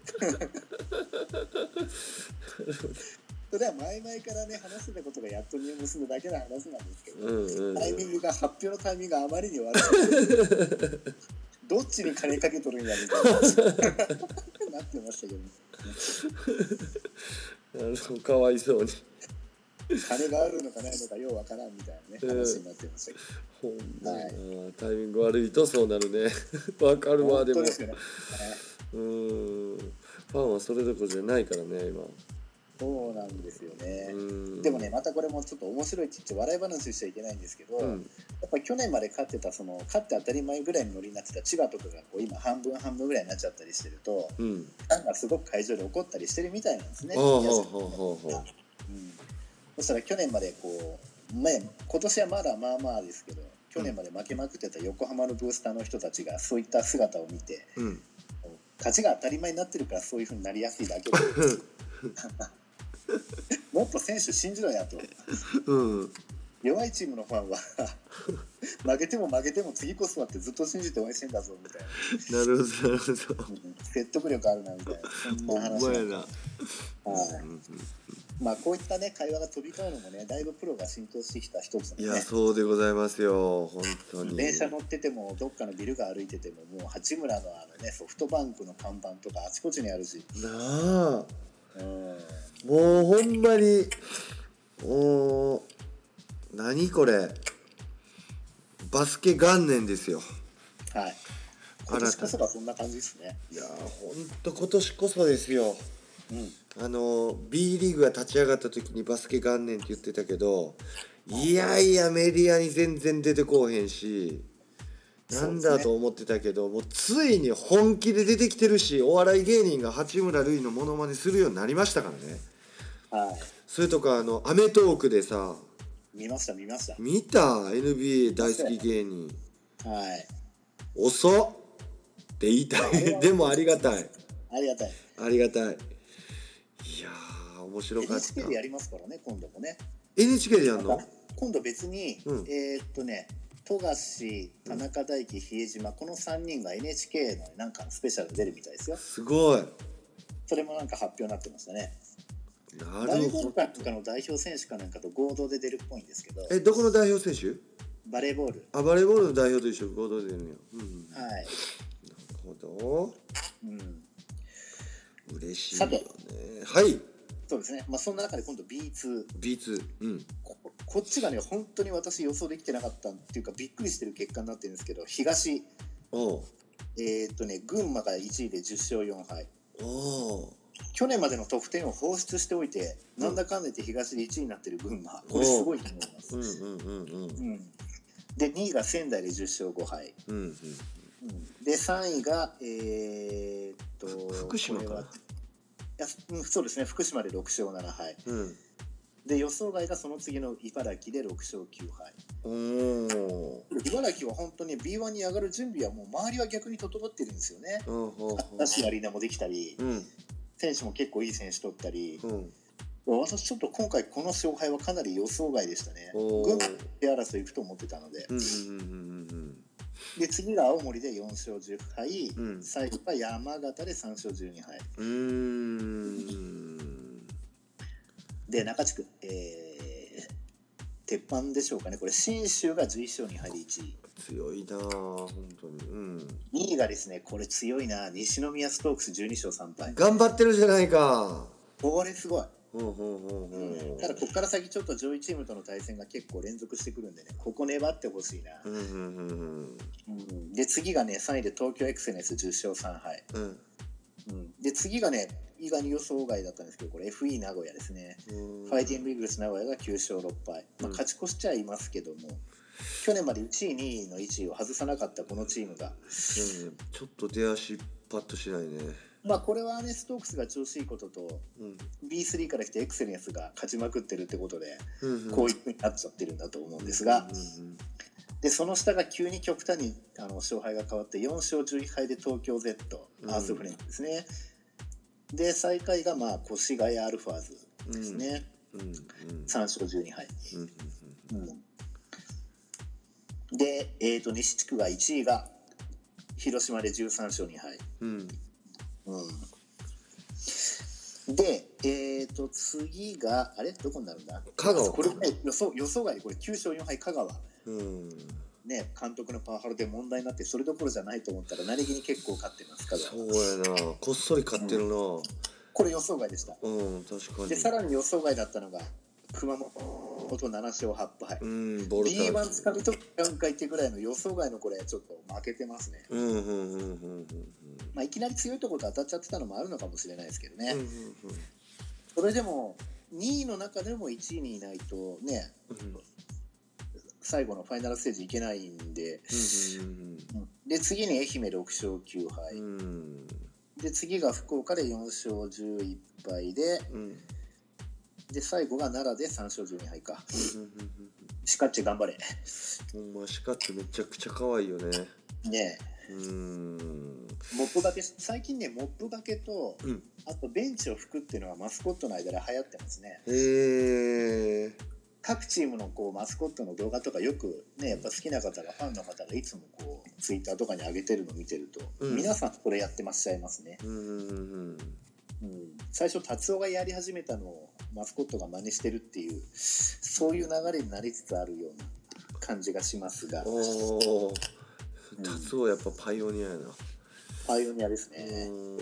C: それは前々からね話してたことがやっと実を結ぶだけの話なんですけど、うんうんうん、タイミングが発表のタイミングがあまりに悪いどっちに金かけとるんやみたいななってましたけどね
B: かわいそうに
C: 金があるのかないのかようわからんみたいなね、えー、話になってましたけど、ほんま、
B: はい、タイミング悪いとそうなるねわかるわ。でもですよね、うーん、ファンはそれどころじゃないからね今。
C: そうなんですよね。でもね、またこれもちょっと面白いって言って笑い話しちゃいけないんですけど、うん、やっぱり去年まで勝ってたその勝って当たり前ぐらいのノリになってた千葉とかがこう今半分半分ぐらいになっちゃったりしてると、うん、ファンがすごく会場で怒ったりしてるみたいなんですね。そしたら去年までこう、ね、今年はまだまあまあですけど、去年まで負けまくってた横浜のブースターの人たちがそういった姿を見て、うん、勝ちが当たり前になってるからそういう風になりやすいだけでもっと選手信じろやと、うん、弱いチームのファンは負けても負けても次こそはってずっと信じて応援してんだぞみたいな。なるほどなるほど、説得力あるなみたいな、そんな話なんだ。はい、まあこういったね会話が飛び交うのもね、だいぶプロが浸透してきた一つのね。
B: いやそうでございますよ本当に。
C: 電車乗っててもどっかのビルが歩いててももう八村のあのねソフトバンクの看板とかあちこちにあるしなあ、
B: うん、もうほんまにお何これバスケ元年ですよ。
C: はい、今年こそがそんな感じですね。
B: いやほんと今年こそですよ、うん、あの B リーグが立ち上がった時にバスケ元年って言ってたけど、いやいやメディアに全然出てこうへんし、なんだと思ってたけど、もうついに本気で出てきてるし、お笑い芸人が八村塁のモノマネするようになりましたからね。はい。それとかあのアメトーークでさ、
C: 見ました見ました。
B: 見た エヌビーエー 大好き芸人。はい。遅っって言いたい。でもありがたい。
C: ありがたい。
B: ありがたい。いやー面白かった。
C: エヌエイチケー でやりますからね今度もね。
B: エヌエイチケー でやるの？
C: 今度別に、うん、えー、っとね。富樫、田中大輝、比江島、このさんにんが エヌエイチケー のなんかのスペシャル出るみたいですよ。
B: すごい。
C: それもなんか発表になってましたね。
B: なるほど。
C: バレーボールとかの代表選手かなんかと合同で出るっぽいんですけど。
B: え、どこの代表選手？
C: バレーボール。
B: あ、バレーボールの代表と一緒に合同で出るんや。うん、はい。なるほど。うん。嬉しいよね。はい。
C: そうですね。まあそんな中で今度 ビーツー。
B: ビーツー。うん。
C: こ, こっちがね本当に私予想できてなかったっていうかびっくりしてる結果になってるんですけど、東。おえー、っとね群馬がいちいでじゅっしょうよんはい。お去年までの得点を放出しておいて、うん、なんだかんだ言って東でいちいになってる群馬、これすごいと思います。うんうんうんうん。うん、でにいが仙台でじゅっしょうごはい。うんうんうん、でさんいがえー、っと
B: 福島かな。
C: いや、うん、そうですね、福島でろくしょうななはい、うん、で予想外がその次の茨城でろくしょうきゅうはい。お茨城は本当に ビーワン に上がる準備はもう周りは逆に整ってるんですよね。新しいアリーナもできたり、うん、選手も結構いい選手取ったり、うん、私ちょっと今回この勝敗はかなり予想外でしたね。群馬で争いいくと思ってたので、うんうんうんうん、で次が青森でよんしょうじゅっはい、うん、最後が山形でさんしょうじゅうにはい。うーんで中地区、えー、鉄板でしょうかね、これ信州がじゅういっしょうにはいでいちい。
B: 強いな本当に、うん、
C: にいがですねこれ強いな、西宮ストークスじゅうにしょうさんはい。
B: 頑張ってるじゃないか。
C: これすごい。うんうんうんうん、ただここから先ちょっと上位チームとの対戦が結構連続してくるんでね、ここ粘ってほしいな。うんうんうんうん、で次がねさんいで東京エクセレンスじゅっしょうさんはい、うんうん、で次がね意外に予想外だったんですけど、これ エフイー 名古屋ですね。ファイティングイーグルス名古屋がきゅうしょうろっはい、まあ、勝ち越しちゃいますけども、うん、去年までいちいにいのいちいを外さなかったこのチームが、うん、
B: ちょっと出足パッとしないね。
C: まあこれはねストークスが調子いいことと、うん、ビースリー から来てエクセレンスが勝ちまくってるってことで、うんうん、こういう風になっちゃってるんだと思うんですが、うんうんうん、でその下が急に極端にあの勝敗が変わってよんしょうじゅういっはいで東京 Z、うん、アースフレンズですね。で最下位がまあ越谷アルファーズですね、うんうんうん、さんしょうじゅうにはい、うんうんうん、で、えー、と西地区がいちいが広島でじゅうさんしょうにはい、うんうん、で、えー、と次があれどこになるんだ、
B: 香川。
C: これ、ね、予想予想外でこれきゅうしょうよんはい香川、うんね、監督のパワハラで問題になってそれどころじゃないと思ったら何気に結構勝ってますから。
B: そうやな、こっそり勝ってるな、うん、
C: これ予想外でした。
B: うん確かに。
C: でさらに予想外だったのが熊本ななしょうはっぱい、うん、
B: ボルターズ
C: ビーワン つかみとよんかいってぐらいの予想外のこれちょっと負けてますね。うんうんうんうんうん、まあ、いきなり強いところと当たっちゃってたのもあるのかもしれないですけどね、うんうんうん、それでもにいの中でもいちいにいないとね、うん、最後のファイナルステージいけないんで、うんうんうん、で次に愛媛ろくしょうきゅうはい、うん、で次が福岡でよんしょうじゅういっぱいで、うん、で最後が奈良でさんしょうじゅうにはいか、うんうんうん、シカッチ頑張れ。
B: ほんまシカッチめちゃくちゃ可愛いよね。
C: ねえ、うーん、モップがけ最近ねモップがけと、うん、あとベンチを拭くっていうのがマスコットの間で流行ってますね。へえ。各チームのこうマスコットの動画とかよくねやっぱ好きな方がファンの方がいつもこうツイッターとかに上げてるのを見てると、うん、皆さんこれやってまっしゃいますね。うんうんうん、うん、最初達夫がやり始めたのをマスコットが真似してるっていうそういう流れになりつつあるような感じがしますが、お
B: 達夫やっぱパイオニアやな。
C: パイオニアですね。うん、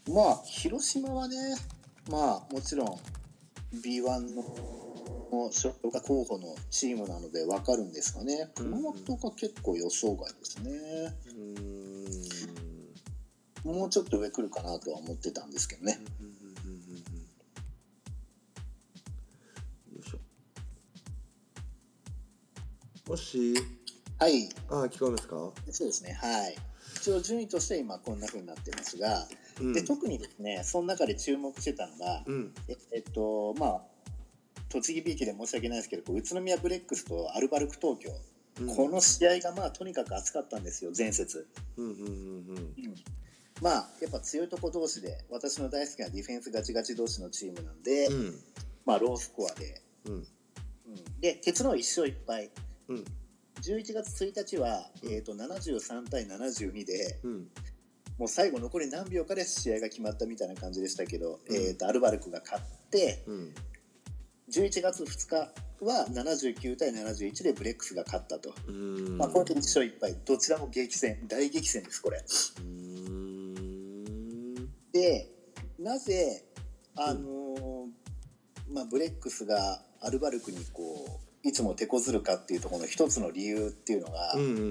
C: まあ広島はねまあもちろん ビーワン の消化候補のチームなので分かるんですがね、熊本が結構予想外ですね。うん、もうちょっと上来るかなとは思ってたんですけどね。
B: よいしょ。もし、
C: はい。
B: ああ、聞こえますか？
C: そうですね。はい。一応順位として今こんな風になってますが、うん、で特にですね、その中で注目してたのが、うん、え, えっとまあ栃木 ビー 期で申し訳ないですけど、宇都宮ブレックスとアルバルク東京、うん、この試合がまあとにかく熱かったんですよ前節。うんうんうんうん、まあやっぱ強いとこ同士で私の大好きなディフェンスガチガチ同士のチームなんで、うん、まあロースコアで、うんうん、で鉄のいっしょういっぱい、うん、じゅういちがつついたちは、えー、とななじゅうさんたいななじゅうにで、うん、もう最後残り何秒かで試合が決まったみたいな感じでしたけど、うん、えー、とアルバルクが勝って、うん、じゅういちがつふつかはななじゅうきゅうたいななじゅういちでブレックスが勝ったと。うん、まあ、これでいっしょういっぱいどちらも激戦大激戦ですこれ。うん、でなぜあのーうんまあ、ブレックスがアルバルクにこういつも手こずるかっていうところの一つの理由っていうのが、うんうんうん、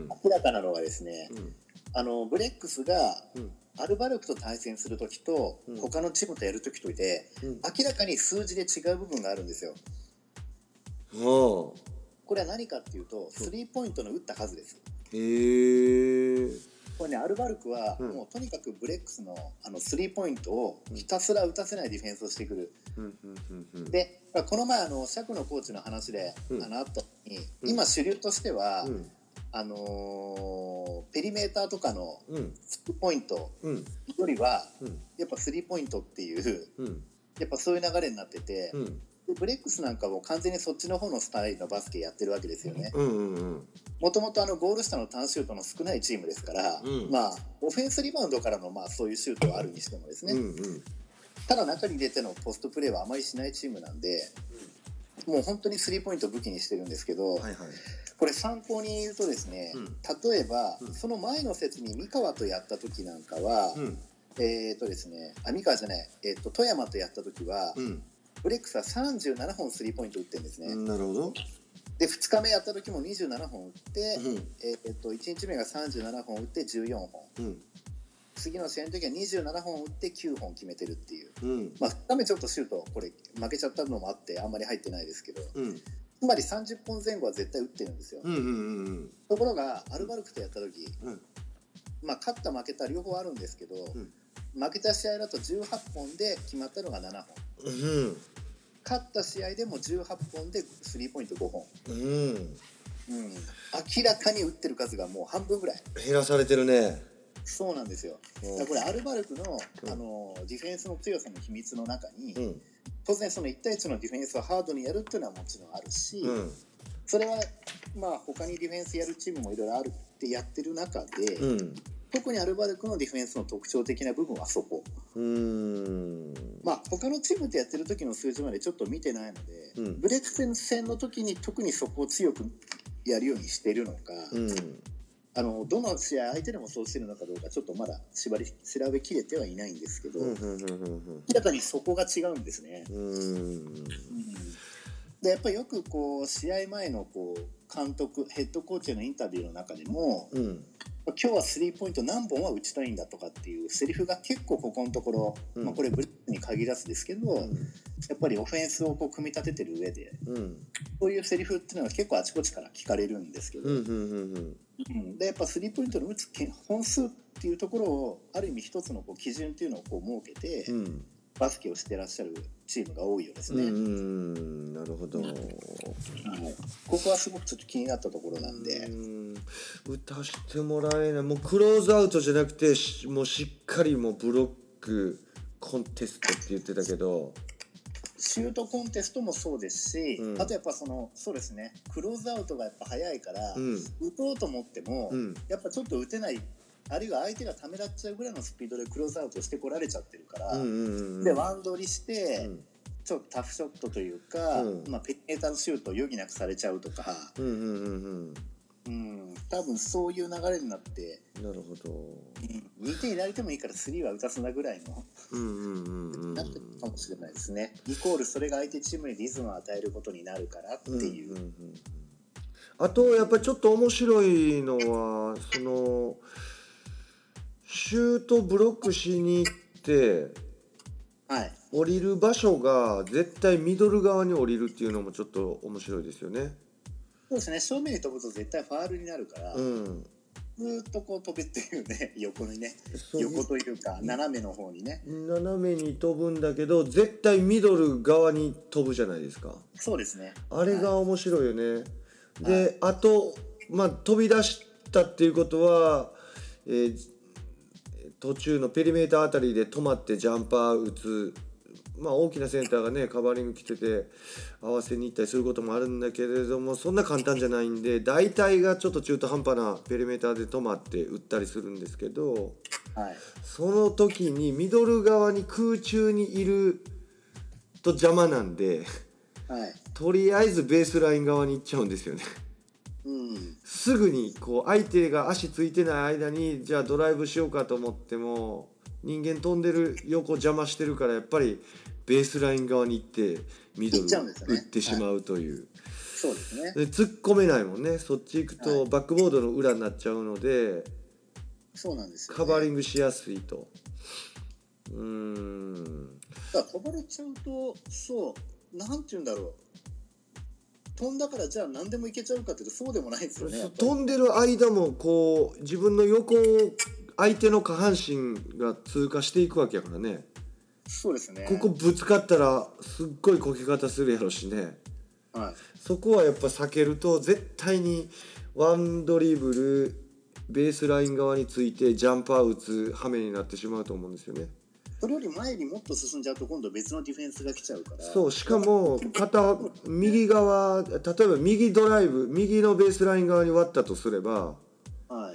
C: 明らかなのがですね、うん、あのブレックスがアルバルクと対戦するときと、うん、他のチームとやるときとで、うん、明らかに数字で違う部分があるんですよ。うん、これは何かっていうとスリーポイントの打った数です。へー。これねアルバルクはもうとにかくブレックスのあのスリーポイントをひたすら打たせないディフェンスをしてくる、うんうんうんうん、でこの前あの釈野コーチの話で、うん、あのあったように、うん、今主流としては、うんあのー、ペリメーターとかのスリーポイントよりは、うん、やっぱスリーポイントっていう、うん、やっぱそういう流れになってて、うん、でブレックスなんかも完全にそっちの方のスタイルのバスケやってるわけですよね。もともとゴール下のターンシュートの少ないチームですから、うん、まあオフェンスリバウンドからのまあそういうシュートはあるにしてもですね、うんうん、ただ中に出てのポストプレーはあまりしないチームなんで、もう本当にスリーポイントを武器にしてるんですけど、はいはい、これ参考に言うとですね、うん、例えば、うん、その前の節に三河とやった時なんかは、うん、えーとですね、あ三河じゃない、えーと富山とやった時は、うん、ブレックスはさんじゅうななほんスリーポイント打ってるんですね。うん、なるほど。でふつかめやった時もにじゅうななほん打って、うんえー、といちにちめがさんじゅうななほん打ってじゅうよんほん、うん、次の試合の時はにじゅうななほん打ってきゅうほん決めてるっていう、うんまあ、ふつかめちょっとシュートこれ負けちゃったのもあってあんまり入ってないですけど、うん、つまりさんじゅっぽんぜん後は絶対打ってるんですよ、うんうんうんうん、ところがアルバルクとやった時、うんまあ、勝った負けた両方あるんですけど、うん、負けた試合だとじゅうはっぽんで決まったのがななほん、うん勝った試合でもじゅうはっぽんでスリーポイントごほん、うんうん、明らかに打ってる数がもう半分ぐらい
B: 減らされてるね。
C: そうなんですよ。だからこれアルバルク の,、うん、あのディフェンスの強さの秘密の中に、うん、当然そのいち対いちのディフェンスをハードにやるっていうのはもちろんあるし、うん、それはまあ他にディフェンスやるチームもいろいろあるってやってる中で、うん特にアルバルクのディフェンスの特徴的な部分はそこ。うーんまあ他のチームでやってる時の数字までちょっと見てないので、うん、ブレックス戦の時に特にそこを強くやるようにしているのか、うん、 あのどの試合相手でもそうしてるのかどうかちょっとまだ縛り調べきれてはいないんですけど、明らかにそこが違うんですね。うん、うん、でやっぱりよくこう試合前のこう監督ヘッドコーチのインタビューの中でも、うん、今日はスリーポイント何本は打ちたいんだとかっていうセリフが結構ここのところ、うん、まあ、これブリックに限らずですけど、うん、やっぱりオフェンスをこう組み立ててる上で、うん、そういうセリフっていうのは結構あちこちから聞かれるんですけど、うんうんうんうん、でやっぱスリーポイントの打つ本数っていうところをある意味一つのこう基準っていうのをこう設けて、うん、バスケをしてらっしゃるチームが多いようですね。うん、
B: なるほど、うん、はい、
C: ここはすごくちょっと気になったところなんで、
B: うん打たしてもらえない、もうクローズアウトじゃなくてもうしっかりもうブロックコンテストって言ってたけど、
C: シュートコンテストもそうですし、うん、あとやっぱそのそうですね、クローズアウトがやっぱ早いから、うん、打とうと思っても、うん、やっぱちょっと打てない、あるいは相手がためらっちゃうぐらいのスピードでクローズアウトしてこられちゃってるから、うんうんうん、でワンドリして、うん、ちょっとタフショットというか、うん、まあ、ペネーターのシュートを余儀なくされちゃうとか、うんうんうんうんうん、多分そういう流れになって、
B: なるほど、
C: にてん入れられてもいいからスリーは打たすなぐらいの、うんうんうんうん、なってるかもしれないですね。イコールそれが相手チームにリズムを与えることになるからっていう、うんうんうん、
B: あとやっぱりちょっと面白いのはそのシュートブロックしに行って、はい、降りる場所が絶対ミドル側に降りるっていうのもちょっと面白いですよね。
C: そうですね、正面に飛ぶと絶対ファールになるから、うん、ずっとこう飛べっていうね、横にね、横というか斜めの方にね、
B: 斜めに飛ぶんだけど絶対ミドル側に飛ぶじゃないですか。
C: そうですね、
B: あれが面白いよね、はい、であと、まあ、飛び出したっていうことは、えー、途中のペリメーターあたりで止まってジャンパー打つ、まあ、大きなセンターがねカバーリング来てて合わせに行ったりすることもあるんだけれども、そんな簡単じゃないんで大体がちょっと中途半端なペリメーターで止まって打ったりするんですけど、はい、その時にミドル側に空中にいると邪魔なんで、はい、とりあえずベースライン側に行っちゃうんですよね。うん、すぐにこう相手が足ついてない間にじゃあドライブしようかと思っても人間飛んでる横邪魔してるからやっぱりベースライン側に行ってミドル打ってしまうという、はい、
C: そうですね、
B: で突っ込めないもんね、そっち行くとバックボードの裏になっちゃうので、はい、
C: そうなんですよね、
B: カバーリングしやすいと。うーん
C: だから飛ばれちゃうとそうなんて言うんだろう、飛んだからじゃあ何でもいけちゃうかっていうとそうでもないですよね。
B: 飛んでる間もこう自分の横を相手の下半身が通過していくわけやからね。
C: そうですね、
B: ここぶつかったらすっごいこけ方するやろしね、はい、そこはやっぱ避けると絶対にワンドリブルベースライン側についてジャンパー打つ羽目になってしまうと思うんですよね。
C: それより前にもっと進んじゃうと今度別のディフェンスが来ちゃうから。
B: そう、しかも片右側、例えば右ドライブ右のベースライン側に割ったとすれば、はい、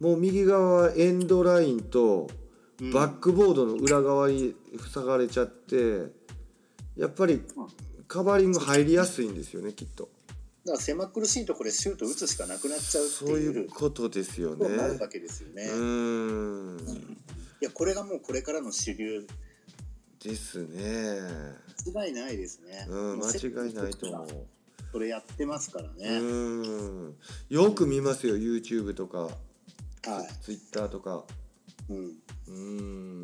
B: もう右側はエンドラインとバックボードの裏側に塞がれちゃってやっぱりカバーリング入りやすいんですよね、きっと。
C: だから狭苦しいところでシュート打つしかなくなっちゃうっていう、そういう
B: ことですよね。
C: そうなるわけですよね。うーん、うん、いやこれがもうこれからの主流
B: ですね。
C: 間違いないですね。
B: うん、間違いないと思う。
C: それやってますからね。
B: うん、よく見ますよ YouTube とか、はい、Twitter とか。うん、うーん、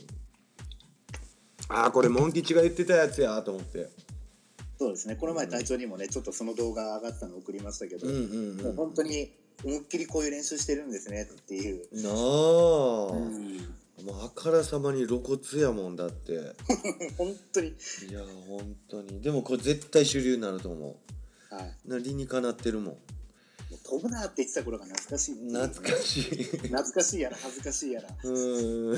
B: ああこれモン吉が言ってたやつやと思って。
C: そうですね、この前隊長にもねちょっとその動画上がったの送りましたけど、うんうんうん、もう本当に思いっきりこういう練習してるんですねっていうなあ、
B: うん、もうあからさまに露骨やもんだって
C: 本当に、い
B: や本当にでもこれ絶対主流になると思う、はい、な理にかなってるもん。
C: 飛ぶなって言ってた頃が懐かしい、
B: ね、懐かしい
C: 懐かしいやら恥ずかしいやらうーん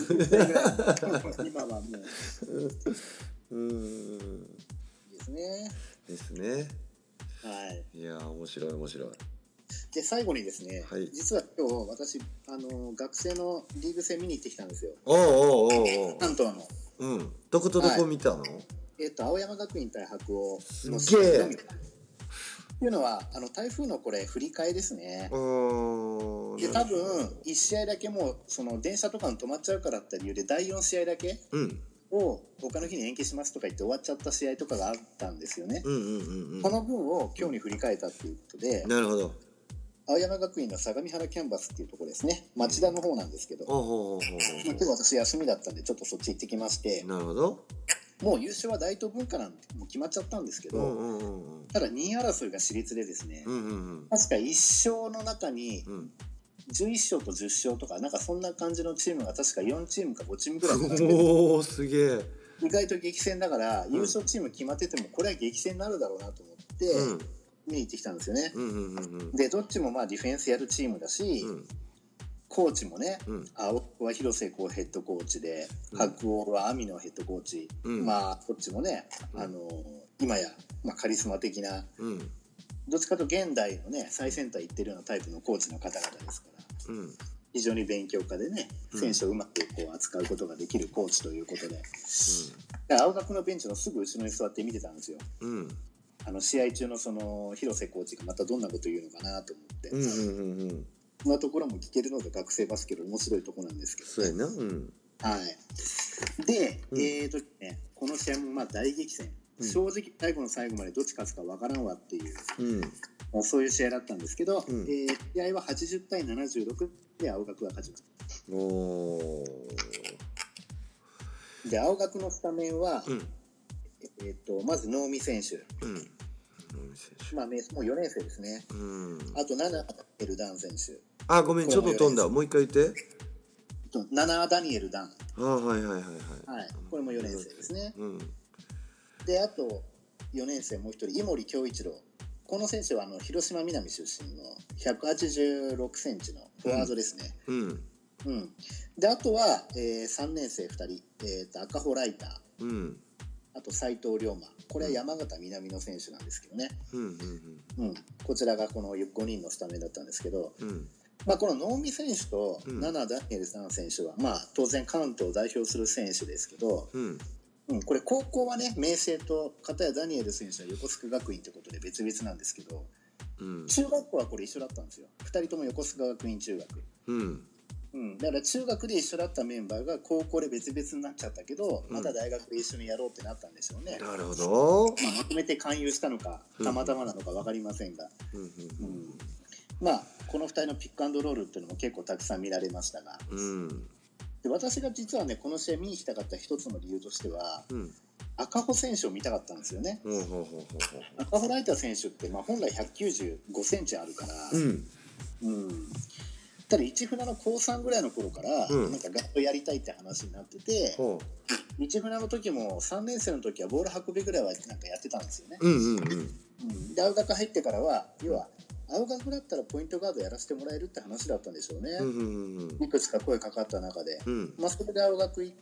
C: 今はもううーんですね
B: ですね。
C: はい、
B: いや面白い面白い。
C: で最後にですね、はい、実は今日私あの学生のリーグ戦見に行ってきたんですよ。
B: おうおうおうおう
C: 関東の、
B: うん、どことどこ見たの？はい、
C: えっと青山学院対白鴎
B: のすげえ
C: っていうのはあの台風のこれ振り替えですね。で多分いち試合だけもうその電車とかに止まっちゃうからって理由でだいよん試合だけを他の日に延期しますとか言って終わっちゃった試合とかがあったんですよね。この分を今日に振り替えたっていうことで、
B: なるほど。
C: 青山学院の相模原キャンバスっていうところですね、町田の方なんですけど、今日私休みだったんでちょっとそっち行ってきまして。
B: なるほど。
C: もう優勝は大東文化なんてもう決まっちゃったんですけど、うんうんうん、ただにい争いが熾烈でですね、うんうんうん、確かいっ勝の中にじゅういっ勝とじゅっ勝とかなんかそんな感じのチームが確かよんチームかごチームぐらい並んでる。
B: おーすげえ。
C: 意外と激戦だから、うん、優勝チーム決まっててもこれは激戦になるだろうなと思って、うん、見に行ってきたんですよね、うんうんうんうん、でどっちもまあディフェンスやるチームだし、うん、コーチもね、うん、青は広瀬こうヘッドコーチで、うん、白鸚は網野ヘッドコーチ、うん、まあこっちもね、あのー、今や、まあ、カリスマ的な、うん、どっちかと現代のね最先端行ってるようなタイプのコーチの方々ですから、うん、非常に勉強家でね選手をうまくこう扱うことができるコーチということで、うん、青学のベンチのすぐ後ろに座って見てたんですよ、うん、あの試合中のその広瀬コーチがまたどんなこと言うのかなと思って、うんうんうんうん、そんなところも聞けるのが学生バスケの面白いところなんですけど、ね、
B: そうやな、うん、
C: はい。で、うん、えーとね、この試合もまあ大激戦、うん、正直最後の最後までどっち勝つかわからんわっていう、うん、もうそういう試合だったんですけど、うん、えー、試合ははちじゅうたいななじゅうろくで青学が勝ちました。おで青学のスタメンは、うん、えーとまず能見選手、うんまあ、もうよねん生ですね、うん、あとナナエルダン選手、
B: あごめんちょっと飛んだ、もう一回言って。
C: ナナダニエルダン、
B: あはいはいはいはい、はい、
C: これもよねん生ですね、うん、であとよねん生もう一人井森恭一郎、この選手はあの広島南出身のひゃくはちじゅうろくセンチのフォワードですね、うんうん、であとは、えー、さんねん生ふたり、えー、と赤穂ライター、うん、あと斉藤龍馬、これは山形南の選手なんですけどね、うんうんうんうん、こちらがこのごにんのスタメンだったんですけど、うんまあ、この能見選手とナナダニエルさん選手は、まあ、当然関東を代表する選手ですけど、うんうん、これ高校はね明星と片やダニエル選手は横須賀学院ってことで別々なんですけど、うん、中学校はこれ一緒だったんですよ、ふたりとも横須賀学院中学、うんうん、だから中学で一緒だったメンバーが高校で別々になっちゃったけど、うん、また大学で一緒にやろうってなったんでしょうね。
B: なるほど、
C: まあ、まとめて勧誘したのかたまたまなのか分かりませんが、うんうんうんまあ、このふたりのピックアンドロールっていうのも結構たくさん見られましたが、うん、で私が実はねこの試合見に行きたかった一つの理由としては、うん、赤穂選手を見たかったんですよね、うん、赤穂ライター選手って、まあ、本来ひゃくきゅうじゅうごセンチあるから、うんうん、ただ市船の高さんぐらいの頃から、うん、なんかガッとやりたいって話になってて、うん、市船の時もさんねん生の時はボール運びぐらいはなんかやってたんですよね、うんうんうんうん、で青学入ってからは要は青学だったらポイントガードやらせてもらえるって話だったんでしょうね、うんうんうん、いくつか声かかった中で、うんまあ、それで青学行って、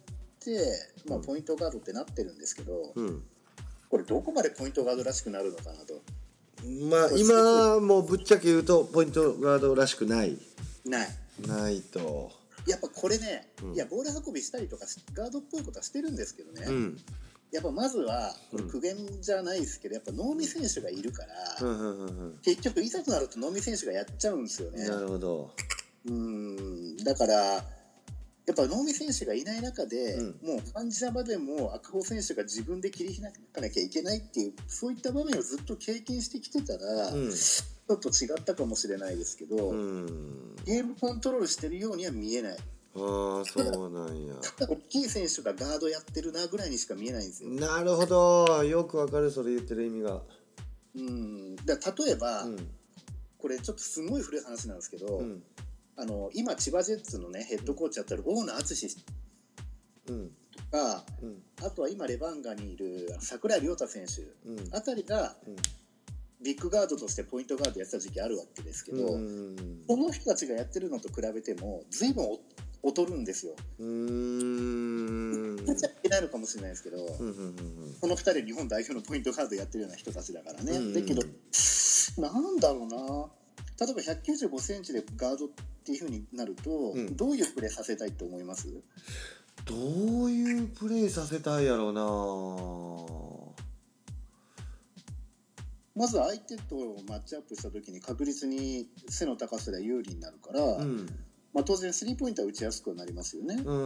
C: まあ、ポイントガードってなってるんですけど、うん、これどこまでポイントガードらしくなるのかなと。
B: まあ今もうぶっちゃけ言うとポイントガードらしくない
C: ない
B: ないと
C: やっぱこれね、うん、いやボール運びしたりとかガードっぽいことはしてるんですけどね、うんやっぱまずはこれ苦言じゃないですけど、やっぱ能見選手がいるから、うんうんうんうん、結局いざとなると能見選手がやっちゃうんですよね。
B: なるほど。
C: うんだからやっぱ能見選手がいない中で、うん、もう感じた場でも赤穂選手が自分で切り開かなきゃいけないっていうそういった場面をずっと経験してきてたら、うん、ちょっと違ったかもしれないですけど、うん、ゲームコントロールしてるようには見えない。
B: ああそうなんや。
C: 大きい選手がガードやってるなぐらいにしか見えないんですよ。
B: なるほど、よくわかるそれ言ってる意味が。
C: うんだ例えば、うん、これちょっとすごい古い話なんですけど、うん、あの今千葉ジェッツのねヘッドコーチやってる大野敦とか、うん、あとは今レバンガにいる櫻井亮太選手、うん、あたりが、うんビッグガードとしてポイントガードやってた時期あるわけですけど、うん、この人たちがやってるのと比べても随分劣るんですよ。うーん言っちゃいけないのかもしれないですけど、うんうんうんうん、このふたり日本代表のポイントガードやってるような人たちだからね、うんうん、だけどなんだろうな、例えばひゃくきゅうじゅうごセンチでガードっていう風になると、うん、どういうプレーさせたいと思います？
B: どういうプレーさせたいやろうな。
C: まず相手とマッチアップした時に確実に背の高さで有利になるから、うんまあ、当然スリーポイントは打ちやすくなりますよね、うん、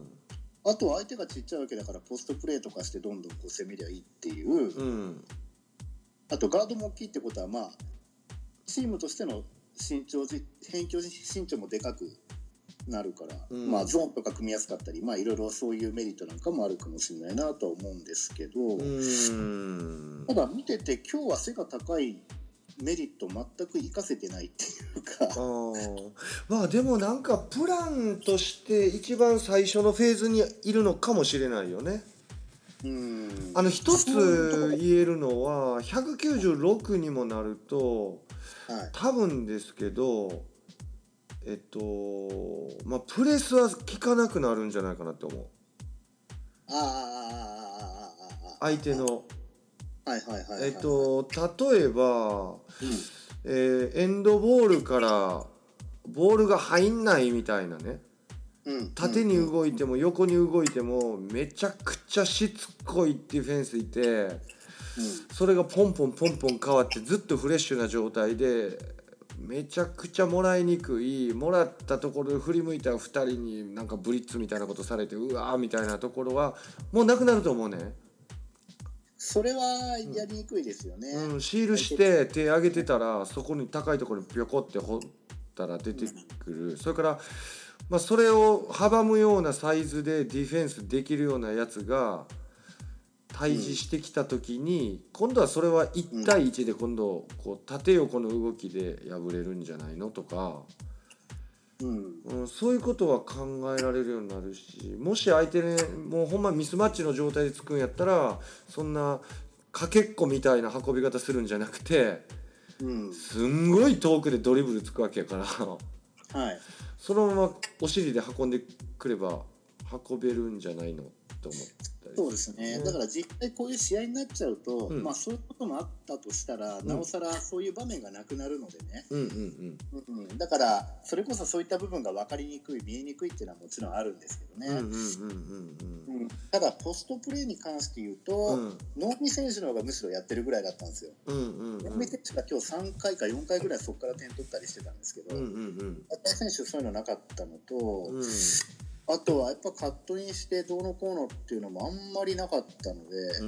C: あとは相手がちっちゃいわけだからポストプレーとかしてどんどんこう攻めりゃいいっていう、うん、あとガードも大きいってことはまあチームとしての身長辺境身長もでかくなるから、うんまあ、ゾーンとか組みやすかったりまあいろいろそういうメリットなんかもあるかもしれないなとは思うんですけど、うんただ見てて今日は背が高いメリット全く活かせてないっていうか
B: あまあでもなんかプランとして一番最初のフェーズにいるのかもしれないよね。うんあの一つ言えるのはひゃくきゅうじゅうろくにもなると、はい、多分ですけどえっとまあプレスは効かなくなるんじゃないかなって思う。ああ相手のはいはいはいはい、えっと例えば、うんえー、エンドボールからボールが入んないみたいなね、うん、縦に動いても横に動いてもめちゃくちゃしつこいディフェンスいて、うん、それがポンポンポンポン変わってずっとフレッシュな状態でめちゃくちゃもらいにくいもらったところで振り向いたふたりになんかブリッツみたいなことされてうわーみたいなところはもうなくなると思うね。
C: それはやりにくいですよね、
B: うん、シールして手上げてたらそこに高いところにピョコって掘ったら出てくる、うん、それから、まあ、それを阻むようなサイズでディフェンスできるようなやつが対峙してきた時に、うん、今度はそれはいち対いちで今度こう縦横の動きで破れるんじゃないのとか、うんうん、そういうことは考えられるようになるしもし相手ねもうほんまミスマッチの状態でつくんやったらそんなかけっこみたいな運び方するんじゃなくて、うん、すんごい遠くでドリブルつくわけやから、はい、そのままお尻で運んでくれば運べるんじゃないのと思って。
C: そうですね、うん、だから実際こういう試合になっちゃうと、うんまあ、そういうこともあったとしたら、うん、なおさらそういう場面がなくなるのでね、うんうんうんうん、だからそれこそそういった部分が分かりにくい見えにくいっていうのはもちろんあるんですけどね、ただポストプレーに関して言うと、うん、能見選手の方がむしろやってるぐらいだったんですよ。能見選手が今日さんかいかよんかいぐらいそこから点取ったりしてたんですけど、うんうんうん、選手そういうのなかったのと、うんあとはやっぱカットインしてどうのこうのっていうのもあんまりなかったので、うん、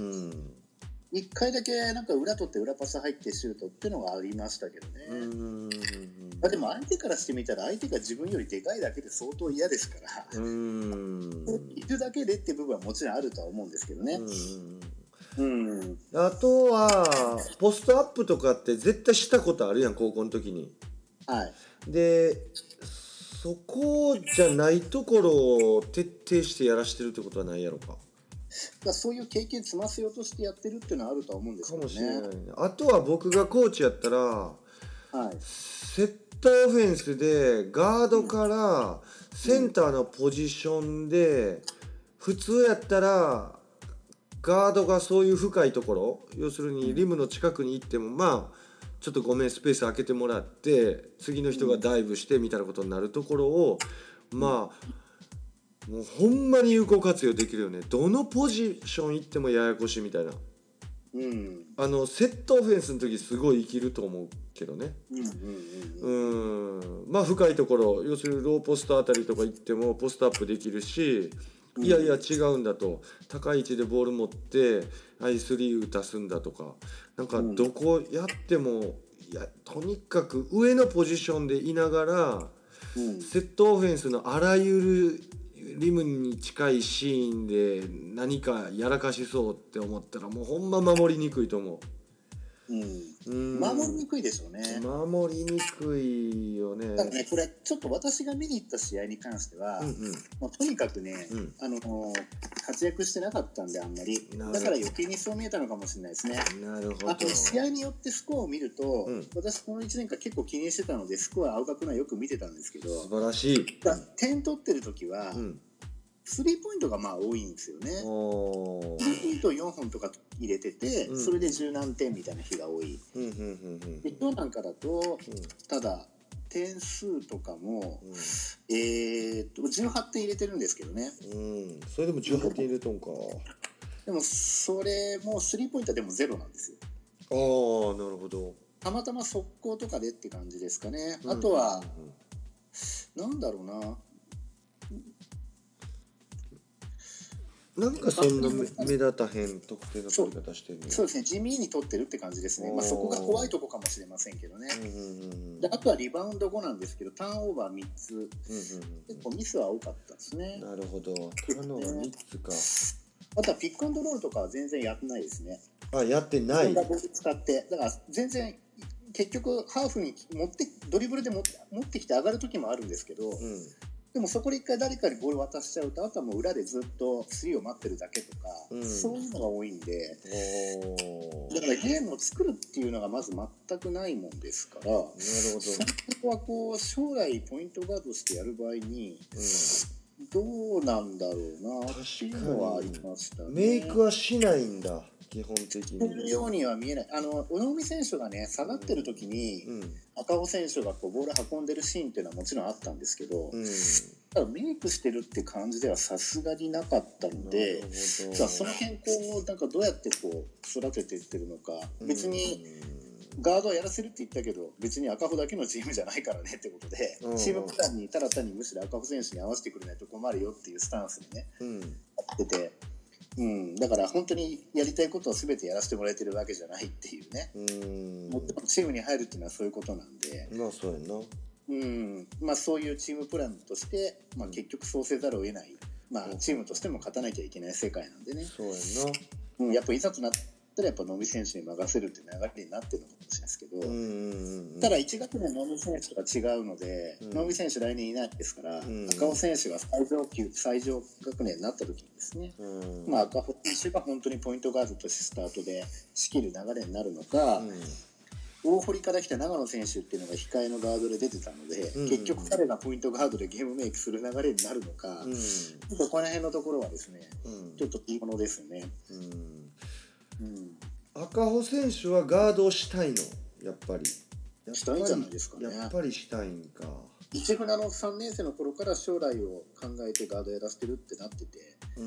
C: いっかいだけなんか裏取って裏パス入ってシュートっていうのがありましたけどね、うんまあ、でも相手からしてみたら相手が自分よりでかいだけで相当嫌ですから、うん、いるだけでっていう部分はもちろんあるとは思うんですけどね、うんうん、
B: あとはポストアップとかって絶対したことあるやん高校の時に、はい、でそこじゃないところを徹底してやらしてるってことはないやろか。
C: だそういう経験積ませようとしてやってるっていうのはあるとは思うんですけどね。かもしれないね。
B: あとは僕がコーチやったら、はい、セットオフェンスでガードからセンターのポジションで、うん、普通やったらガードがそういう深いところ要するにリムの近くに行ってもまあちょっとごめんスペース空けてもらって次の人がダイブしてみたいなことになるところを、うん、まあもうほんまに有効活用できるよね。どのポジション行ってもややこしいみたいな、うん、あのセットオフェンスの時すごい生きると思うけどね、うん、うんまあ深いところ要するにローポストあたりとか行ってもポストアップできるしいやいや違うんだと高い位置でボール持ってアイスリー打たすんだとかなんかどこやってもいやとにかく上のポジションでいながら、うん、セットオフェンスのあらゆるリムに近いシーンで何かやらかしそうって思ったらもうほんま守りにくいと思う。
C: うん、守りにくいでしょうね。
B: 守りにくいよね。
C: だからねこれちょっと私が見に行った試合に関しては、うんうんまあ、とにかくね、うん、あの活躍してなかったんであんまりだから余計にそう見えたのかもしれないですね。なるほど。あと試合によってスコアを見ると、うん、私このいちねんかん結構気にしてたのでスコア青学のはよく見てたんですけど
B: 素晴らしい。
C: 点取ってる時は、うんスリーポイントがまあ多いんですよね。スリーポイントをよんほんとか入れてて、うん、それで十何点みたいな日が多い。うんうんうんうん、で今日なんかだと、うん、ただ点数とかも、うん、えー、っとじゅうはってん入れてるんですけどね。
B: うん、それでもじゅうはってん入れとんか。
C: でもそれもスリーポイントはでもゼロなんですよ。
B: ああ、なるほど。
C: たまたま速攻とかでって感じですかね。あとは、うんうんうん、なんだろうな。
B: なんかそんな目立たへん特定の取り方してるね。
C: そうですね、地味に取ってるって感じですね。まあそこが怖いとこかもしれませんけどね。うんうんうん、であとはリバウンド後なんですけど、ターンオーバーみっつ、うんうんうん、結構ミスは多かったですね。
B: なるほど、ターンオーバーみっつか。
C: あとはピックアンドロールとかは全然やってないですね。
B: あ、やってない。
C: 使ってだから全然結局ハーフに持ってドリブルで持って持ってきて上がる時もあるんですけど、うん、でもそこで一回誰かにボール渡しちゃうと、あとはもう裏でずっとスリーを待ってるだけとか、うん、そういうのが多いんで、だからゲームを作るっていうのがまず全くないもんですから、なるほど。そこはこう将来ポイントガードしてやる場合に、うん、どうなんだろうなっていうのはありましたね。
B: メイクはしないんだ。基本的に。
C: そういうようには見えない。あの小野海選手がね下がってる時に、うん、赤穂選手がこうボール運んでるシーンっていうのはもちろんあったんですけど、うん、ただメイクしてるって感じではさすがになかったので、じゃあその辺こうなんかどうやってこう育てていってるのか、別にガードはやらせるって言ったけど別に赤穂だけのチームじゃないからねってことで、うん、チームプランにただ単にむしろ赤穂選手に合わせてくれないと困るよっていうスタンスにね、うん、やってて。うん、だから本当にやりたいことを全てやらせてもらえてるわけじゃないっていうね。うんもちろんチームに入るっていうのはそういうことなんで、
B: まあそうやな、
C: うんまあ、そういうチームプランとして、まあ、結局そうせざるを得ない、まあ、チームとしても勝たなきゃいけない世界なんでね。
B: そうやな、
C: うん、やっぱいざとなったらやっぱ野見選手に任せるっていう流れになってるのかもしれないですけど、うんうんうん、ただいち学年野見選手とは違うので、うん、野見選手来年いないですから、うん、赤穂選手が最上級最上学年になった時にですね、うん、まあ、赤穂選手が本当にポイントガードとしてスタートで仕切る流れになるのか、うん、大堀から来た長野選手っていうのが控えのガードで出てたので、うん、結局彼がポイントガードでゲームメイクする流れになるのか、うん、ちょっとこの辺のところはですね、うん、ちょっといいものですよね。うん
B: うん、赤穂選手はガードをしたいのやっぱり
C: したいんじゃないですかね。
B: やっぱりしたいんか。
C: 市船のさんねん生の頃から将来を考えてガードやらせてるってなってて、うん、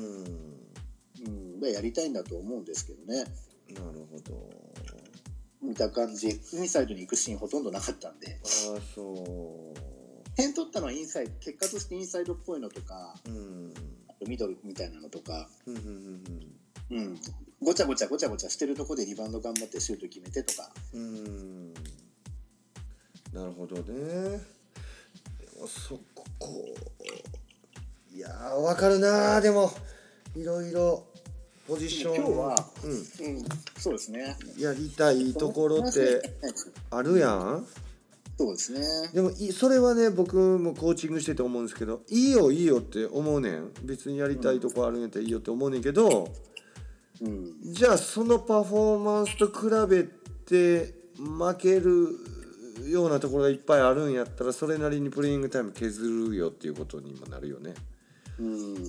C: うん、でやりたいんだと思うんですけどね。なる
B: ほど。
C: 見た感じインサイドに行くシーンほとんどなかったんで。
B: ああそう
C: 点取ったのはインサイド、結果としてインサイドっぽいのとか、うん、あとミドルみたいなのとか、うんうんうんうん、ごちゃごちゃごちゃごちゃしてるとこでリバウンド頑張ってシュート決めてとか。うーん、
B: なるほどね。でもそこいやー分かるな。でもいろいろポジション
C: 今日は、うんうん、そうですね、
B: やりたいところってあるやん。
C: そうですね。
B: でもそれはね僕もコーチングしてて思うんですけど、いいよいいよって思うねん。別にやりたいとこあるんやったらいいよって思うねんけど、うん、じゃあそのパフォーマンスと比べて負けるようなところがいっぱいあるんやったらそれなりにプレイングタイム削るよっていうことにもなるよね。うん、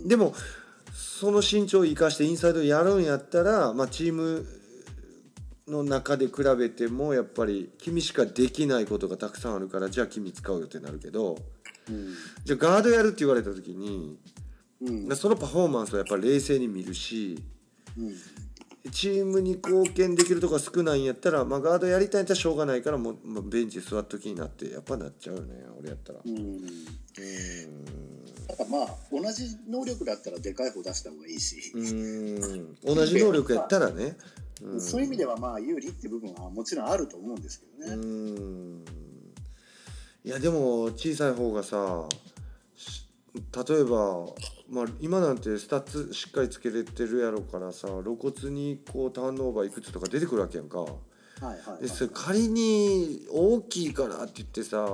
B: でもその身長を生かしてインサイドやるんやったら、まあ、チームの中で比べてもやっぱり君しかできないことがたくさんあるからじゃあ君使うよってなるけど、うん、じゃあガードやるって言われた時に、うん、そのパフォーマンスをやっぱり冷静に見るし、うん、チームに貢献できるとこが少ないんやったら、まあ、ガードやりたいんやったらしょうがないからもう、まあ、ベンチ座っときになってやっぱなっちゃうよね俺やったら。うん、うん、
C: だからまあ同じ能力だったらでかい方出した方がいいし、
B: うん同じ能力やったらね、
C: うん、そういう意味ではまあ有利って部分はもちろんあると思うんですけどね。
B: うんいやでも小さい方がさ例えば、まあ、今なんてスタッツしっかりつけれてるやろからさ露骨にこうターンオーバーいくつとか出てくるわけやんか。はいはいはい、でそれ仮に大きいからって言ってさ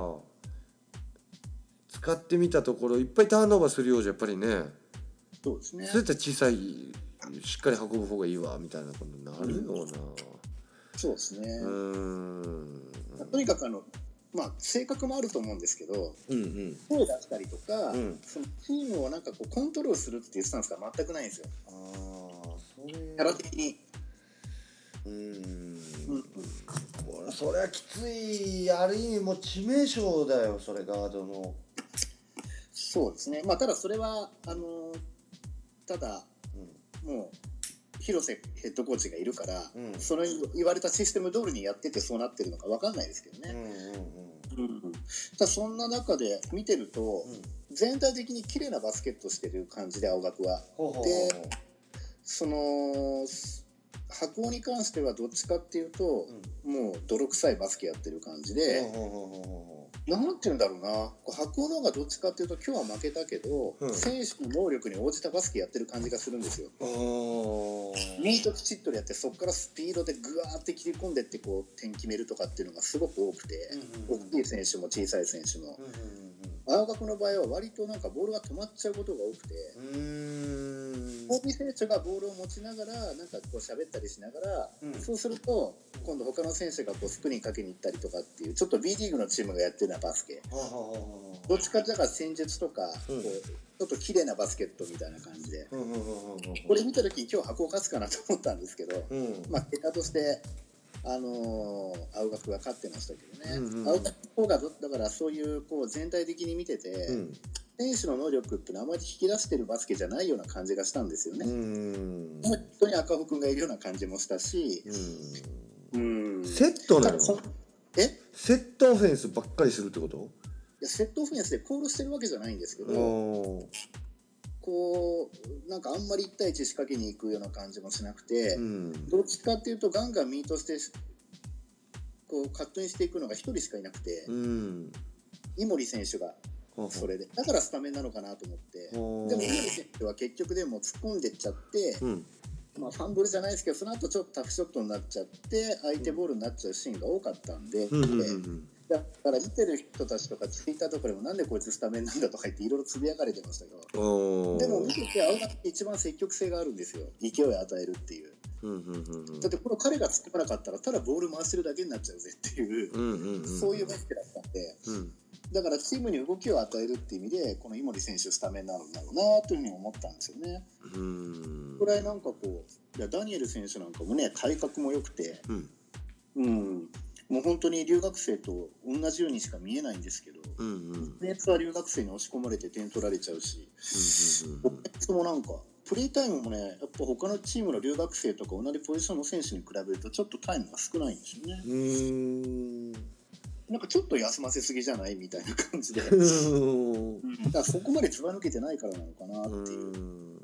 B: 使ってみたところいっぱいターンオーバーするようじゃやっぱりね。
C: そうですね。
B: そうやったら小さいしっかり運ぶ方がいいわみたいなことになるような、うん、
C: そうですね。うーんとにかくあのまあ性格もあると思うんですけど、うんうん、声出したりとか、うん、そのチームをなんかこうコントロールするっていうスタンスが全くないんですよ。ああ、それキャラ的に。
B: うーん、うんうん、それはきつい。ある意味もう致命傷だよそれガードの。
C: そうですね。まあただそれはあのただ、うん、もう広瀬ヘッドコーチがいるから、うん、その言われたシステム通りにやっててそうなってるのか分かんないですけどね。うんうんうんうん、ただそんな中で見てると、うん、全体的に綺麗なバスケットしてる感じで青学は。ほうほうほう。でその白鴎に関してはどっちかっていうと、うん、もう泥臭いバスケやってる感じで、なんていうんだろうな、白鴎の方がどっちかっていうと今日は負けたけど、うん、選手の能力に応じたバスケやってる感じがするんですよ。ミートきちっとやってそこからスピードでグワーって切り込んでってこう点決めるとかっていうのがすごく多くて、うんうんうん、大きい選手も小さい選手も、うんうんうん、青学の場合は割となんかボールが止まっちゃうことが多くて、うーん大木選手がボールを持ちながらなんかこう喋ったりしながら、うん、そうすると今度他の選手がこうスクリーンかけに行ったりとかっていうちょっと B リーグのチームがやってるようなバスケ、どっちかだから戦術とか、うん、こうちょっと綺麗なバスケットみたいな感じで、これ見た時に今日白鴎勝つかなと思ったんですけど、うん、まあ結果としてあのー、青学が勝ってましたけどね、うんうんうん、青学の方がだからそういうこう全体的に見てて、うん、選手の能力ってのはあまり引き出してるバスケじゃないような感じがしたんですよね。うん本当に赤穂君がいるような感じもしたし、うんうん
B: セットなの？え？セットオフェンスばっかりするってこと？
C: いやセットオフェンスでコールしてるわけじゃないんですけど、こうなんかあんまりいち対いち仕掛けに行くような感じもしなくて、うん、どっちかっていうとガンガンミートしてこうカットインしていくのがひとりしかいなくて、うん、井森選手がそれでだからスタメンなのかなと思って、でも井森選手は結局でも突っ込んでっちゃって、うんまあ、ファンブルじゃないですけどその後ちょっとタフショットになっちゃって相手ボールになっちゃうシーンが多かったんで、うんでだから見てる人たちとかツイッターとかでもなんでこいつスタメンなんだとか言っていろいろつぶやかれてましたけど、でも見てて青学って一番積極性があるんですよ、勢いを与えるっていう、うんうんうんうん、だってこの彼が突っ込まなかったらただボール回してるだけになっちゃうぜっていう、うんうんうん、そういうバスケだったんで、うん、だからチームに動きを与えるっていう意味でこの井森選手スタメンなのだろうなというふうに思ったんですよね。うんこれなんかこういやダニエル選手なんかもね体格も良くて、うんうん、もう本当に留学生と同じようにしか見えないんですけど、うんうん、ネッツは留学生に押し込まれて点取られちゃうし、うんうんうん、オフェンスもなんかプレータイムもねやっぱ他のチームの留学生とか同じポジションの選手に比べるとちょっとタイムが少ないんですよね。うーんなんかちょっと休ませすぎじゃないみたいな感じでだからそこまでずば抜けてないからなのかなっていう。う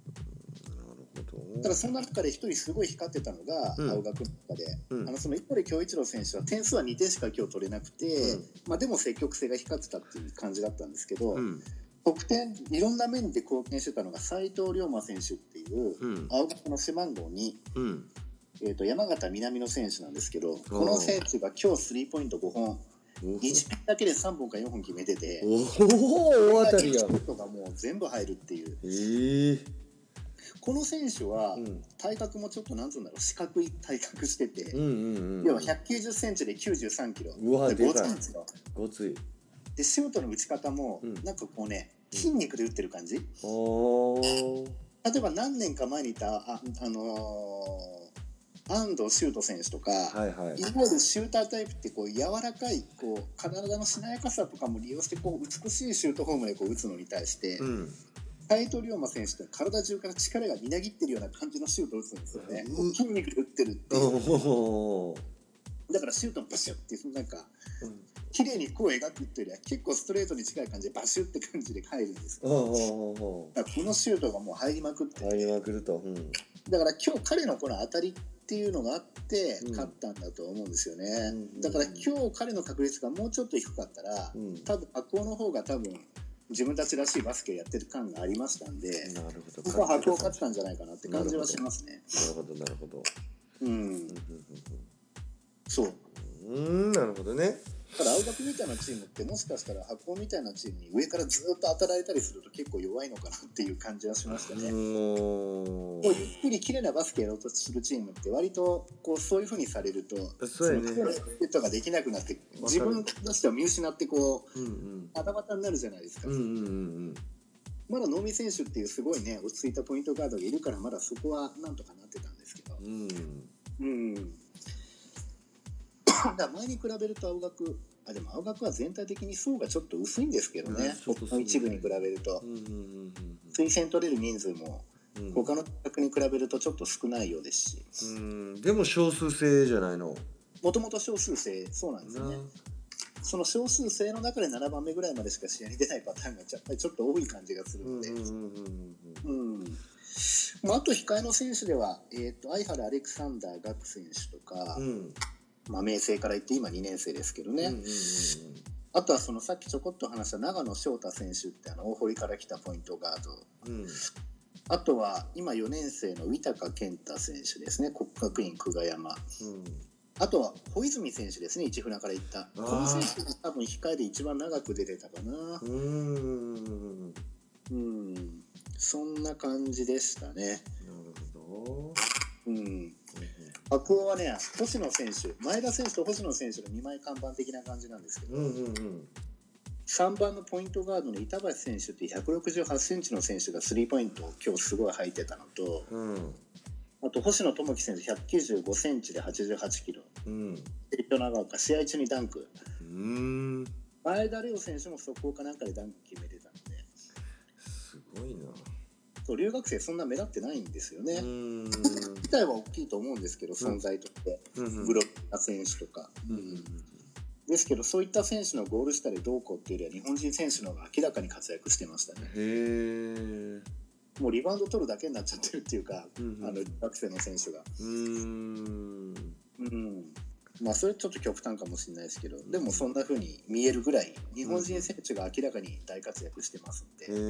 C: ただそんな中で一人すごい光ってたのが、うん、青学の中で、うん、あのその一堀恭一郎選手は点数はにてんしか今日取れなくて、うんまあ、でも積極性が光ってたっていう感じだったんですけど、うん、得点いろんな面で貢献してたのが斉藤龍馬選手っていう、うん、青学の背番号に、うんえー、と山形南の選手なんですけど、この選手が今日スリーポイントごほんいちピンだけでさんぼんかよんほん決めてて、おお大当たりやんがもう全部入るっていう、えー、この選手は体格もちょっとなんつうんだろう四角い体格してて、うんうんうん、要はひゃくきゅうじゅっセンチできゅうじゅうさんキロうわでごついんですよ。ごついでシュートの打ち方もなんかこうね、うん、筋肉で打ってる感じ、うん、例えば何年か前にいたあ、あのー安藤修斗選手とか、はいはい、いわゆるシュータータイプってこう柔らかいこう体のしなやかさとかも利用してこう美しいシュートフォームでこう打つのに対して、斉藤龍馬選手って体中から力がみなぎってるような感じのシュートを打つんですよね、うん、筋肉で打ってるっていう、だからシュートのバシュッってなんか、うん、綺麗にこう描くっていうよりは結構ストレートに近い感じでバシュッって感じで入るんですよ、だからこのシュートがもう入りまくってて入りまくると、うん、だから今日彼のこの当たりっていうのがあって勝ったんだと思うんですよね、うん、だから今日彼の確率がもうちょっと低かったら、うん、多分白鴎の方が多分自分たちらしいバスケをやってる感がありましたんで、なるほどここは白鴎勝ったんじゃないかなって感じはしますね。
B: なるほどなるほど
C: うんそう
B: うんなるほどね。
C: ただ青学みたいなチームってもしかしたら白鴎みたいなチームに上からずっと当たられたりすると結構弱いのかなっていう感じはしましたね。もうゆっくり綺麗なバスケやろうとするチームって割とこうそういう風にされると
B: そうやね、
C: そのセットができなくなって自分としては見失ってこう、うんうん、バタバタになるじゃないですか、うんうんうん、まだ能見選手っていうすごいね落ち着いたポイントガードがいるからまだそこはなんとかなってたんですけど、うんうんだ前に比べると青学あでも青学は全体的に層がちょっと薄いんですけどね、うん、一部に比べると、うんうんうんうん、推薦取れる人数もうん、他の企画に比べるとちょっと少ないようですし。
B: うん、でも少数制じゃないの。
C: もともと少数制、そうなんですよね。その少数制の中でななばんめぐらいまでしか試合に出ないパターンがやっぱりちょっと多い感じがするので、あと控えの選手では、えー、と相原アレクサンダー学選手とか、うん、まあ、明星から言って今にねん生ですけどね、うんうんうんうん、あとはそのさっきちょこっと話した長野翔太選手ってあの大堀から来たポイントガード、うん、あとは今よねん生の宇高健太選手ですね、国学院久我山、うん、あとは小泉選手ですね、市船から行った。この選手が多分控えで一番長く出てたかな。うーん、うん、そんな感じでしたね。なるほど。うん。白鵬はね、星野選手、前田選手と星野選手のにまい看板的な感じなんですけど、うんうんうん、さんばんのポイントガードの板橋選手ってひゃくろくじゅうはちセンチの選手がスリーポイントを今日すごい入ってたのと、うん、あと星野智樹選手ひゃくきゅうじゅうごセンチではちじゅうはちキロ、うん、長岡試合中にダンク、うん、前田玲央選手も速攻かなんかでダンク決めてたんで、
B: すごいな。
C: そう留学生そんな目立ってないんですよね。自体は大きいと思うんですけど、存在として、うん、グロッカ選手とか、うんうん、ですけどそういった選手のゴール下でどうこうっていうよりは日本人選手の方が明らかに活躍してましたね。へー、もうリバウンド取るだけになっちゃってるっていうか、うんうん、あの留学生の選手がうーん、うん、まあそれちょっと極端かもしれないですけど、でもそんな風に見えるぐらい日本人選手が明らかに大活躍してますんで、うん、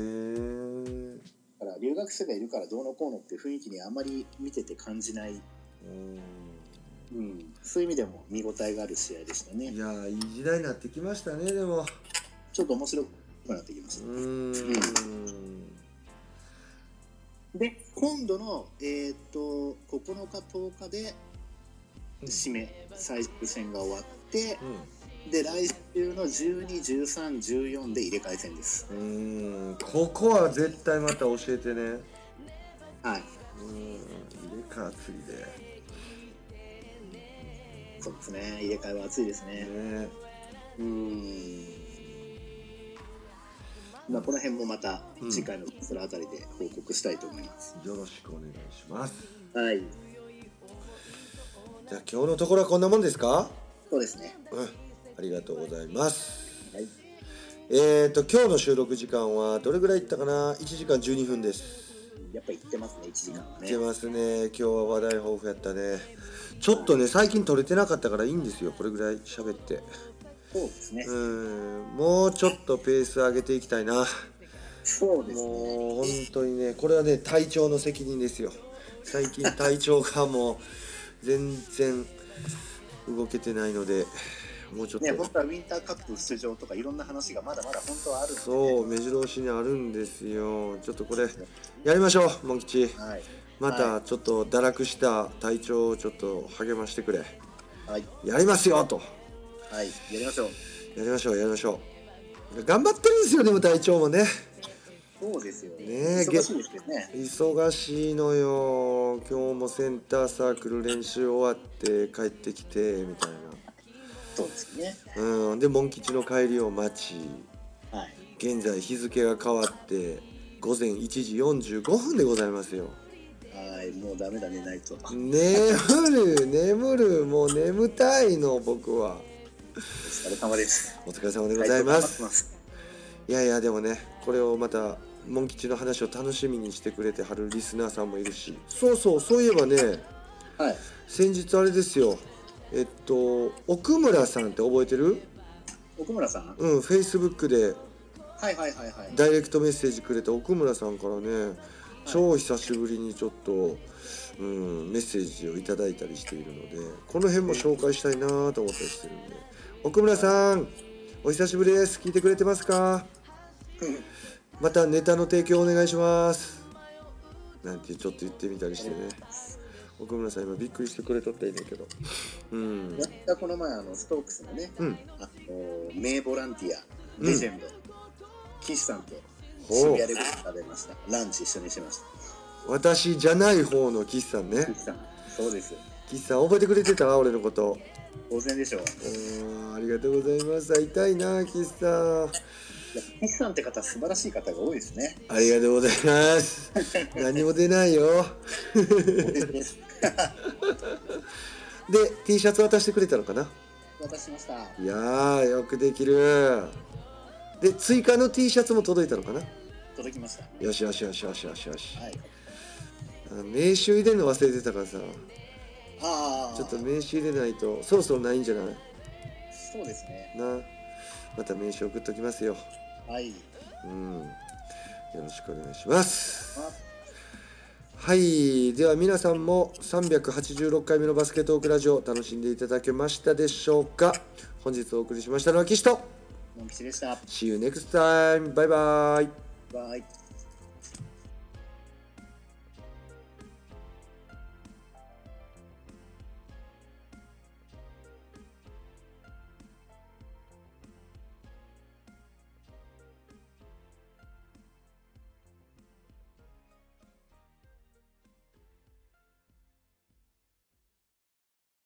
C: だから留学生がいるからどうのこうのっていう雰囲気にあんまり見てて感じない、うん、うん、そういう意味でも見応えがある試合でしたね。
B: いやーいい時代になってきましたね。でも
C: ちょっと面白くなってきました、ね、うーんで今度の、えー、とここのかとおかで締め、うん、最終戦が終わって、うん、で来週のじゅうに、じゅうさん、じゅうよんで入れ替え戦です。
B: うーんここは絶対また教えてね。はい。うん入れ替え熱いで。
C: そうですね、入れ替えは熱いですね。ねうーんまあ、この辺もまた次回のそれあたりで報告したいと思います、
B: うん、よろしくお願いします。
C: はい。
B: じゃあ今日のところはこんなもんですか？
C: そうですね、
B: うん、ありがとうございます、はい、えーと今日の収録時間はどれぐらいいったかな。いちじかんじゅうにふんです。
C: やっぱりいってますね、いちじかんはね。
B: いってますね。今日は話題豊富やったね。ちょっとね最近撮れてなかったからいいんですよ、これぐらい喋って。
C: そうですね。
B: うんもうちょっとペース上げていきたいな。
C: そうですね。
B: もう本当にねこれはね体調の責任ですよ。最近体調がもう全然動けてないのでもうちょっとね
C: 本当はウィンターカップ出場とかいろんな話がまだまだ本当はあるんで、ね、
B: そう目白押しにあるんですよ。ちょっとこれやりましょうモン吉、はい、またちょっと堕落した体調をちょっと励ましてくれ、はい、やりますよと。
C: はい、やりましょう。
B: やりましょう、やりましょう。頑張ってるんですよ、でも体調もね。
C: そうですよね。
B: ね
C: 忙しいですよね。
B: 忙しいのよ。今日もセンターサークル練習終わって帰ってきてみたいな。
C: そうですね。
B: うん、でモン吉の帰りを待ち、
C: はい、
B: 現在日付が変わって午前いちじよんじゅうごふんでございますよ。
C: はい、もうダメだね、ないと。
B: 眠る、眠る、もう眠たいの僕は。
C: お疲れ様です。
B: お疲れ様でございます。ます。いやいやでもねこれをまたモン吉の話を楽しみにしてくれてはるリスナーさんもいるし、そうそうそういえばね、はい、先日あれですよ、えっと奥村さんって覚えてる？
C: 奥村さん？
B: うん、フェイスブックで
C: はいはいはいはい
B: ダイレクトメッセージくれた奥村さんからね、はい、超久しぶりにちょっと、うん、メッセージをいただいたりしているのでこの辺も紹介したいなと思ったりしてるんで、奥村さんお久しぶりです。聞いてくれてますか？またネタの提供お願いしますなんてちょっと言ってみたりしてね。奥村さん今びっくりしてくれとったらいいねんけど、うん、
C: この前あのストークスのね、うん、あの名ボランティアレジェンド、うん、岸さんと渋谷でご飯食べました。ランチ一緒にしました。
B: 私じゃない方の岸さんね。
C: 岸さん、そうです。
B: 岸さん覚えてくれてた俺のこと。
C: 当然でしょう。
B: ありがとうございます。会いたいな岸さん。
C: 西さんって方素晴らしい方が多いですね。
B: ありがとうございます。何も出ないよ。で T シャツ渡してくれたのかな。
C: 渡しました。
B: いやーよくできる。で追加の T シャツも届いたのかな。
C: 届きました。
B: よしよしよしよしよしよし、はい、名刺入れるの忘れてたからさ。あちょっと名刺入れないとそろそろないんじゃない。
C: そうですね。
B: なまた名刺送っときますよ。
C: はい、
B: うん、よろしくお願いします。はい、では皆さんもさんびゃくはちじゅうろっかいめのバスケトークラジオ楽しんでいただけましたでしょうか。本日お送りしましたのは岸と
C: のんきちでした。
B: See you next time. バイバイ。
C: バイ。